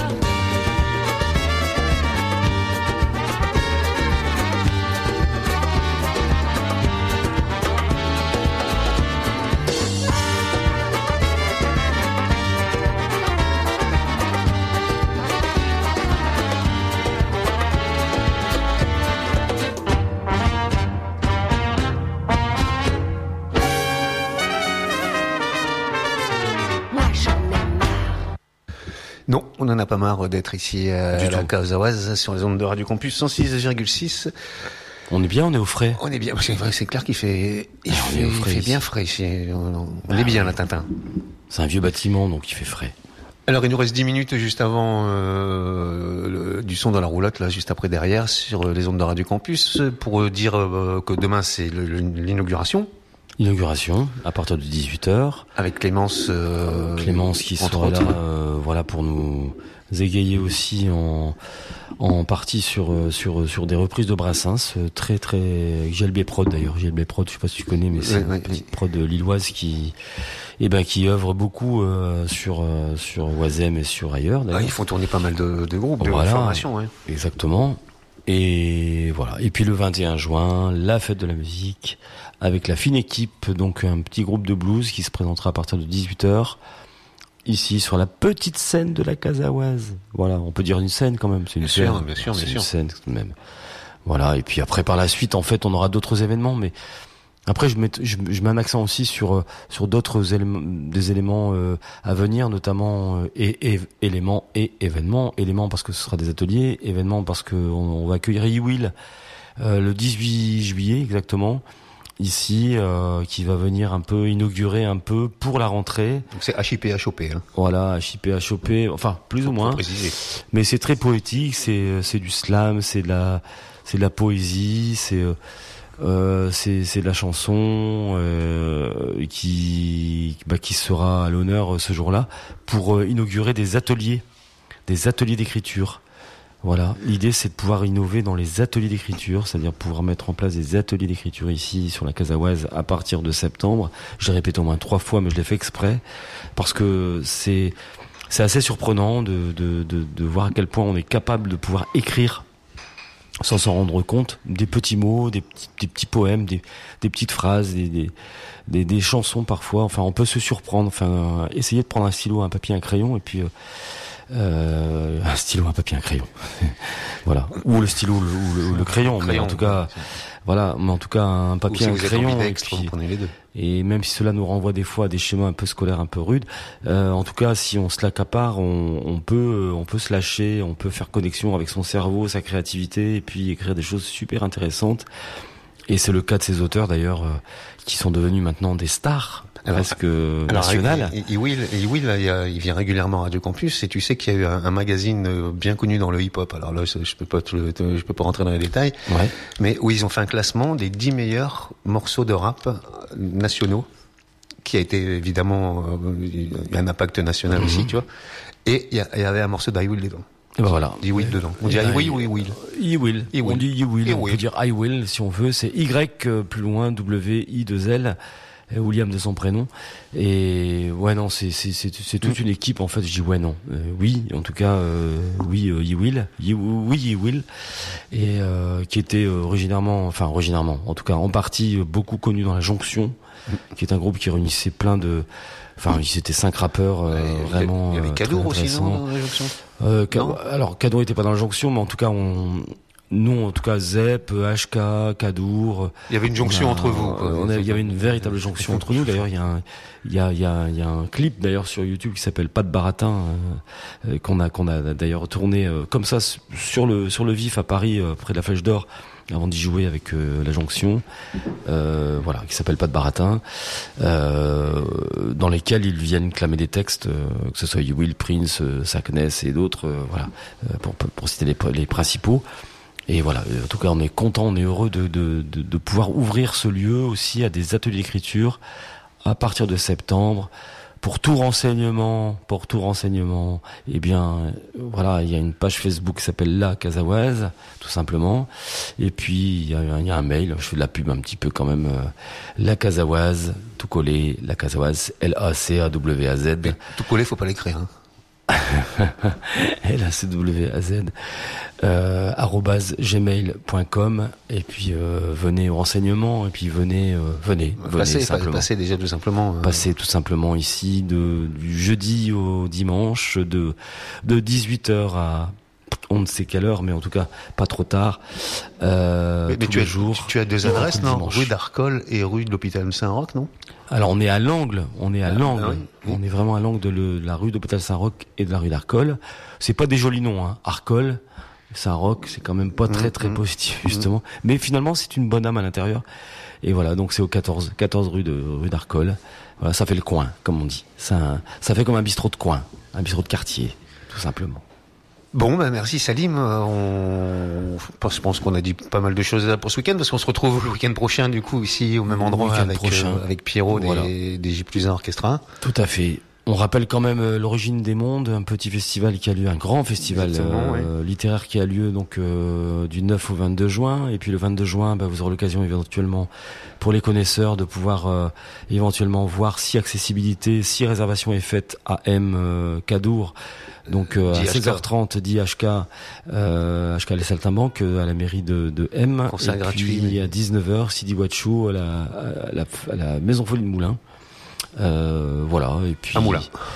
Moi, j'en ai marre. Non, on n'en a pas marre d'être ici à Du la tout. Casaoise sur les ondes de Radio Campus cent six virgule six. On est bien, on est au frais. On est bien, c'est vrai, c'est clair qu'il fait, il on fait, est au il frais fait ici. bien frais ici. On, on est bien là, Tintin. C'est un vieux bâtiment, donc il fait frais. Alors, il nous reste dix minutes juste avant euh, le- du son dans la roulotte, là, juste après derrière, sur les ondes de Radio Campus, pour dire euh, que demain c'est le- le- l'inauguration. Inauguration, à partir de dix-huit heures. Avec Clémence. Euh, Clémence qui entre sera là, autres. euh, voilà, pour nous égayer aussi en, en partie sur, euh, sur, sur des reprises de Brassens, euh, très très, G L B Prod d'ailleurs, G L B Prod, je sais pas si tu connais, mais c'est Ouais, une ouais, petite prod lilloise qui, eh ben, qui œuvre beaucoup, euh, sur, euh, sur Oisem et sur ailleurs, d'ailleurs. Ah, ils font tourner pas mal de, de groupes, de Voilà, formations, ouais. exactement. Et voilà. Et puis le vingt et un juin, la fête de la musique, avec la fine équipe, donc un petit groupe de blues qui se présentera à partir de dix-huit heures, ici sur la petite scène de la Casaoise. Voilà, on peut dire une scène quand même, c'est une Bien scène. sûr, bien sûr, c'est bien une sûr. scène tout de même. Voilà, et puis après par la suite, en fait, on aura d'autres événements, mais Après, je mets, je, je mets un accent aussi sur sur d'autres éléments, des éléments euh, à venir, notamment euh, et, et éléments et événements. Éléments parce que ce sera des ateliers, événements parce que on, on va accueillir iWill euh, le dix-huit juillet exactement ici, euh, qui va venir un peu inaugurer un peu pour la rentrée. Donc c'est H I P H O P. Hein. Voilà, H I P H O P, enfin plus faut, ou moins. Faut préciser. Mais c'est très poétique, c'est c'est du slam, c'est de la c'est de la poésie, c'est euh, Euh, c'est c'est de la chanson euh, qui bah, qui sera à l'honneur ce jour-là pour euh, inaugurer des ateliers, des ateliers d'écriture. Voilà, l'idée c'est de pouvoir innover dans les ateliers d'écriture, c'est-à-dire pouvoir mettre en place des ateliers d'écriture ici sur la Casaouaz à partir de septembre. Je l'ai répété au moins trois fois, mais je l'ai fait exprès parce que c'est c'est assez surprenant de de de, de voir à quel point on est capable de pouvoir écrire sans s'en rendre compte, des petits mots, des petits, des petits poèmes, des, des petites phrases, des, des, des, des chansons parfois. Enfin, on peut se surprendre. Enfin, essayer de prendre un stylo, un papier, un crayon, et puis euh, euh, un stylo, un papier, un crayon. Voilà. Ou le stylo, ou le, ou le crayon. Mais en tout cas, voilà. Mais en tout cas, un papier, un crayon. Et, puis, vous prenez les deux. Et même si cela nous renvoie des fois à des schémas un peu scolaires, un peu rudes, euh, en tout cas, si on se l'accapare, on, on peut, on peut se lâcher, on peut faire connexion avec son cerveau, sa créativité, et puis écrire des choses super intéressantes. Et c'est le cas de ces auteurs d'ailleurs, euh, qui sont devenus maintenant des stars. Alors, presque nationales. iWill, iWill, il vient régulièrement à Radio Campus, et tu sais qu'il y a eu un, un magazine bien connu dans le hip-hop. Alors là, je peux pas, je peux pas rentrer dans les détails, ouais. Mais où ils ont fait un classement des dix meilleurs morceaux de rap nationaux, qui a été évidemment euh, un impact national mm-hmm. aussi, tu vois. Et il y, y avait un morceau d'iWill dedans. Et ben voilà. iWill dedans. On dit iWill ou iWill? iWill. On dit iWill. On peut dire iWill si on veut. C'est Y plus loin W I deux L. William de son prénom. Et ouais non, c'est c'est c'est c'est toute une équipe en fait. Je dis ouais non, euh, oui en tout cas euh, oui euh, iWill, oui iWill, et euh, qui était originairement, enfin originairement, en tout cas en partie beaucoup connu dans la Jonction, qui est un groupe qui réunissait plein de, enfin ils étaient cinq rappeurs euh, il y vraiment. Il y avait Cadour aussi non, dans la Jonction. Euh, non alors Cadour était pas dans la Jonction, mais en tout cas on nous, en tout cas, Zep, H K, Kadour. Il y avait une jonction a, entre vous. Quoi. On a, il y avait une véritable jonction entre nous. D'ailleurs, il y a un, il y a, il y a, il y a un clip d'ailleurs sur YouTube qui s'appelle Pas de baratin, euh, qu'on a, qu'on a d'ailleurs tourné euh, comme ça sur le, sur le vif à Paris, euh, près de la Flèche d'Or, avant d'y jouer avec euh, la jonction. Euh, voilà, qui s'appelle Pas de baratin, euh, dans lesquels ils viennent clamer des textes, euh, que ce soit iWill, Prince, euh, Sakness et d'autres, euh, voilà, euh, pour, pour citer les, les principaux. Et voilà, en tout cas, on est content, on est heureux de, de, de, de pouvoir ouvrir ce lieu aussi à des ateliers d'écriture à partir de septembre. Pour tout renseignement, pour tout renseignement, eh bien, voilà, il y a une page Facebook qui s'appelle La Casaouaz, tout simplement. Et puis, il y a, il y a un mail, je fais de la pub un petit peu quand même, euh, La Casaouaz, tout collé, La Casaouaz, L A C A W A Z. Mais tout collé, faut pas l'écrire, hein. L A C W A Z euh, arobase gmail point com, et puis euh, venez au renseignement, et puis venez euh, venez venez passez, simplement passez déjà tout simplement euh... passez tout simplement ici de du jeudi au dimanche de de dix-huit heures à on ne sait quelle heure, mais en tout cas pas trop tard. Euh, mais mais tu, as, jours, tu as deux adresses, non? Dimanche. Rue d'Arcole et rue de l'Hôpital Saint-Roch, non? Alors on est à l'angle, on est à ah, l'angle, ah oui, oui. On est vraiment à l'angle de, le, de la rue de l'Hôpital Saint-Roch et de la rue d'Arcole. C'est pas des jolis noms, hein. Arcole, Saint-Roch, c'est quand même pas très très mmh, positif justement. Mmh. Mais finalement c'est une bonne âme à l'intérieur. Et voilà, donc c'est au quatorze, quatorze rue de rue d'Arcole. Voilà, ça fait le coin, comme on dit. Ça, ça fait comme un bistrot de coin, un bistrot de quartier, tout simplement. Bon, ben merci Salim. On... Je pense qu'on a dit pas mal de choses là pour ce week-end, parce qu'on se retrouve le week-end prochain, du coup, ici au même endroit avec, euh, avec Pierrot des, voilà. des J plus un Orchestra. Tout à fait. On rappelle quand même euh, l'origine des mondes, un petit festival qui a lieu, un grand festival euh, ouais. littéraire qui a lieu donc euh, du neuf au vingt-deux juin. Et puis le vingt-deux juin, bah, vous aurez l'occasion éventuellement pour les connaisseurs de pouvoir euh, éventuellement voir si accessibilité, si réservation est faite à M euh, Cadour. Donc euh, à seize heures trente, dit H K, euh, H K les Saltimbanques euh, à la mairie de, de M. Concert et gratuit. Puis à dix-neuf heures, Sidi Watchou à la, à la, à la Maison Folie de Moulins. Euh, voilà. Et puis. Un moulin.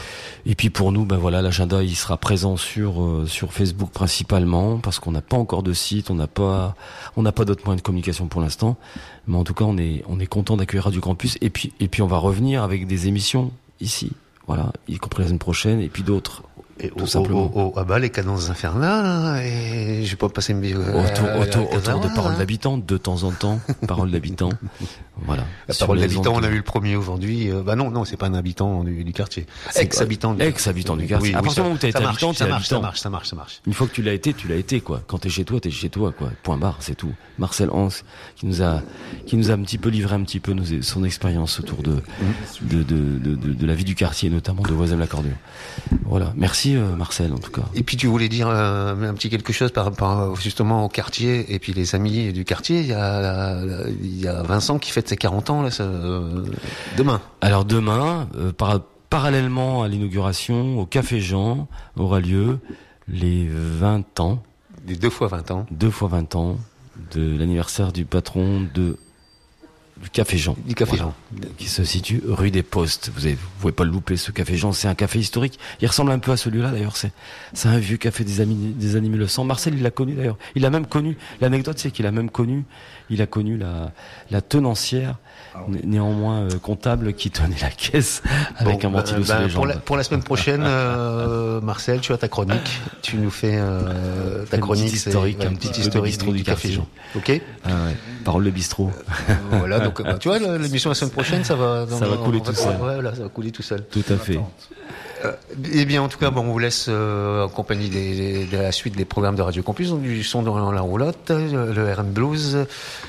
Et puis pour nous, ben voilà, l'agenda il sera présent sur euh, sur Facebook principalement parce qu'on n'a pas encore de site, on n'a pas on n'a pas d'autres moyens de communication pour l'instant. Mais en tout cas, on est on est content d'accueillir Radio Campus et puis et puis on va revenir avec des émissions ici, voilà, y compris la semaine prochaine et puis d'autres. Et tout au, simplement. Au, au, ah bah les cadences infernales, hein, et je vais pas passer mes autour, euh, autour, euh, autour de hein. paroles d'habitants, de temps en temps, paroles d'habitants. Voilà. La Sur parole les d'habitant, ondes. on a eu le premier aujourd'hui. Euh, bah non, non, c'est pas un habitant du, du quartier. C'est Ex-habitant. pas- ex-habitant du quartier. Oui, À oui, partir ça- du moment où t'as été ça marche, habitant, ça t'es marche, ça habitant. marche, ça marche, ça marche. Une fois que tu l'as été, tu l'as été, quoi. Quand t'es chez toi, t'es chez toi, quoi. Point barre, c'est tout. Marcel Hans, qui nous a, qui nous a un petit peu livré un petit peu nos- son expérience autour de, de, de, de, de, de la vie du quartier, notamment de Voisem-la-Cordure. Voilà. Merci, euh, Marcel, en tout cas. Et puis tu voulais dire euh, un petit quelque chose par rapport justement au quartier et puis les amis du quartier. Il y a, il y a Vincent qui fête ses quarante ans là, ça, euh, demain. Alors demain, euh, par- parallèlement à l'inauguration, au Café Jean, aura lieu les vingt ans. Les deux fois vingt ans. Deux fois vingt ans de l'anniversaire du patron de du Café Jean. Du Café Voilà. Qui se situe rue des Postes. Vous avez, vous pouvez pas le louper, ce Café Jean. C'est un café historique. Il ressemble un peu à celui-là, d'ailleurs. C'est, c'est un vieux café des amis, des animés le sang. Marcel, il l'a connu, d'ailleurs. Il a même connu, l'anecdote, c'est qu'il a même connu, il a connu la, la tenancière, né- néanmoins euh, comptable, qui tenait la caisse avec Bon, un ventilo bah, sur bah, les pour, jambes. la, pour la semaine prochaine, euh, Marcel, tu as ta chronique. Tu nous fais euh, ta Une chronique, petite c'est- historique, ouais, un une petit petite peu de historique bistrot du, du Café quartier. Jean. Ok. Ah ouais. Parole de bistrot. Voilà, donc bah, tu vois, la- l'émission la semaine prochaine, ça va, Ça va couler tout seul. Ouais, voilà, ça va couler tout seul. Tout à fait. Euh, eh bien, en tout cas, bon, on vous laisse euh, en compagnie des, des- de la suite des programmes de Radio Campus, donc du son dans la roulotte, le, le R and Blues,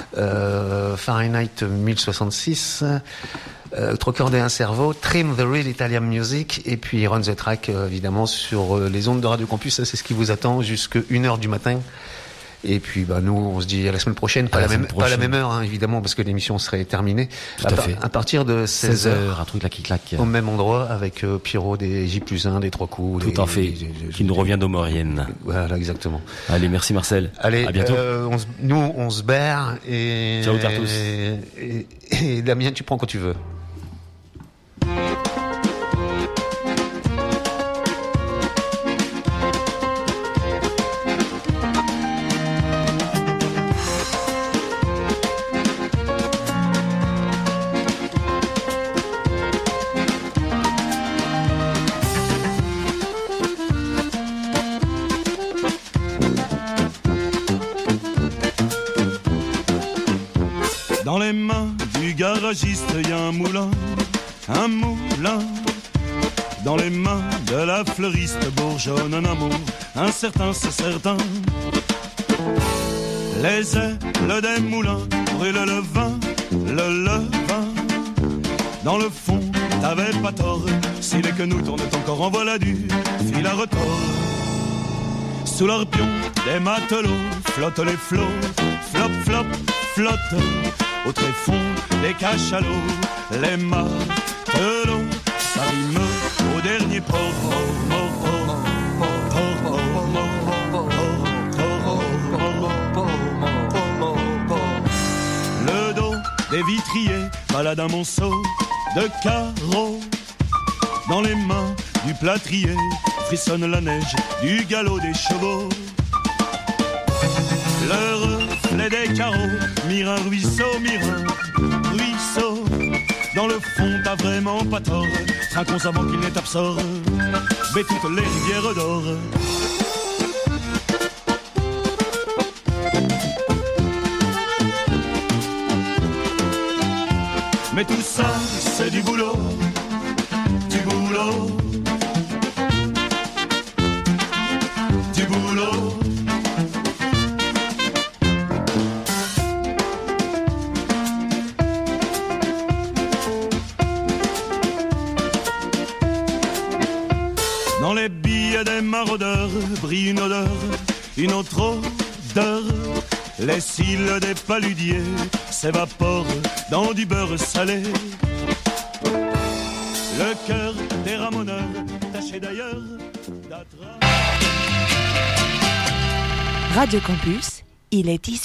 euh, Fahrenheit mille soixante-six, euh, Trois cordes et un cerveau, Trim the Real Italian Music, et puis Run the Track, euh, évidemment, sur euh, les ondes de Radio Campus. Ça, c'est ce qui vous attend jusqu'à une heure du matin. Et puis, bah, nous, on se dit à la semaine prochaine, pas, À la, la même, semaine pas la prochaine. même heure, hein, évidemment, parce que l'émission serait terminée. Tout à, à par- fait. à partir de seize heures. un truc là qui claque. Au même endroit, avec euh, Pierrot des J plus un, des trois coups. Tout des- à fait. des- des- Qui nous revient d'Omorienne. Voilà, exactement. Allez, merci Marcel. Allez, à bientôt. euh, on se- nous, on se berre et, Ciao, Tartus. et, et, et Damien, tu prends quand tu veux. Dans les mains du garagiste, y a un moulin, un moulin. Dans les mains de la fleuriste bourgeonne un amour incertain, c'est certain. Les ailes des moulins brûlent le vin, le levain. Dans le fond, t'avais pas tort, s'il est que nous tournent encore en voilà du fil à retordre. Sous leurs pions, des matelots flottent les flots, flop, flop, flottent. Au tréfonds, des cachalots, les matelots, ça rime au dernier port. Le dos des vitriers balade un monceau de carreaux. Dans les mains du plâtrier frissonne la neige du galop des chevaux. Le reflet des carreaux mire un ruisseau, mire un ruisseau. Dans le fond t'as vraiment pas tort, trinquons avant qu'il n'ait absorbe mais toutes les rivières d'or. Mais tout ça c'est du boulot, du boulot, du boulot. Dans les billets des maraudeurs brille une odeur, une autre odeur. Les cils des paludiers s'évaporent dans du beurre salé. Le cœur des ramoneurs taché d'ailleurs d'attrape. Radio Campus, il est issu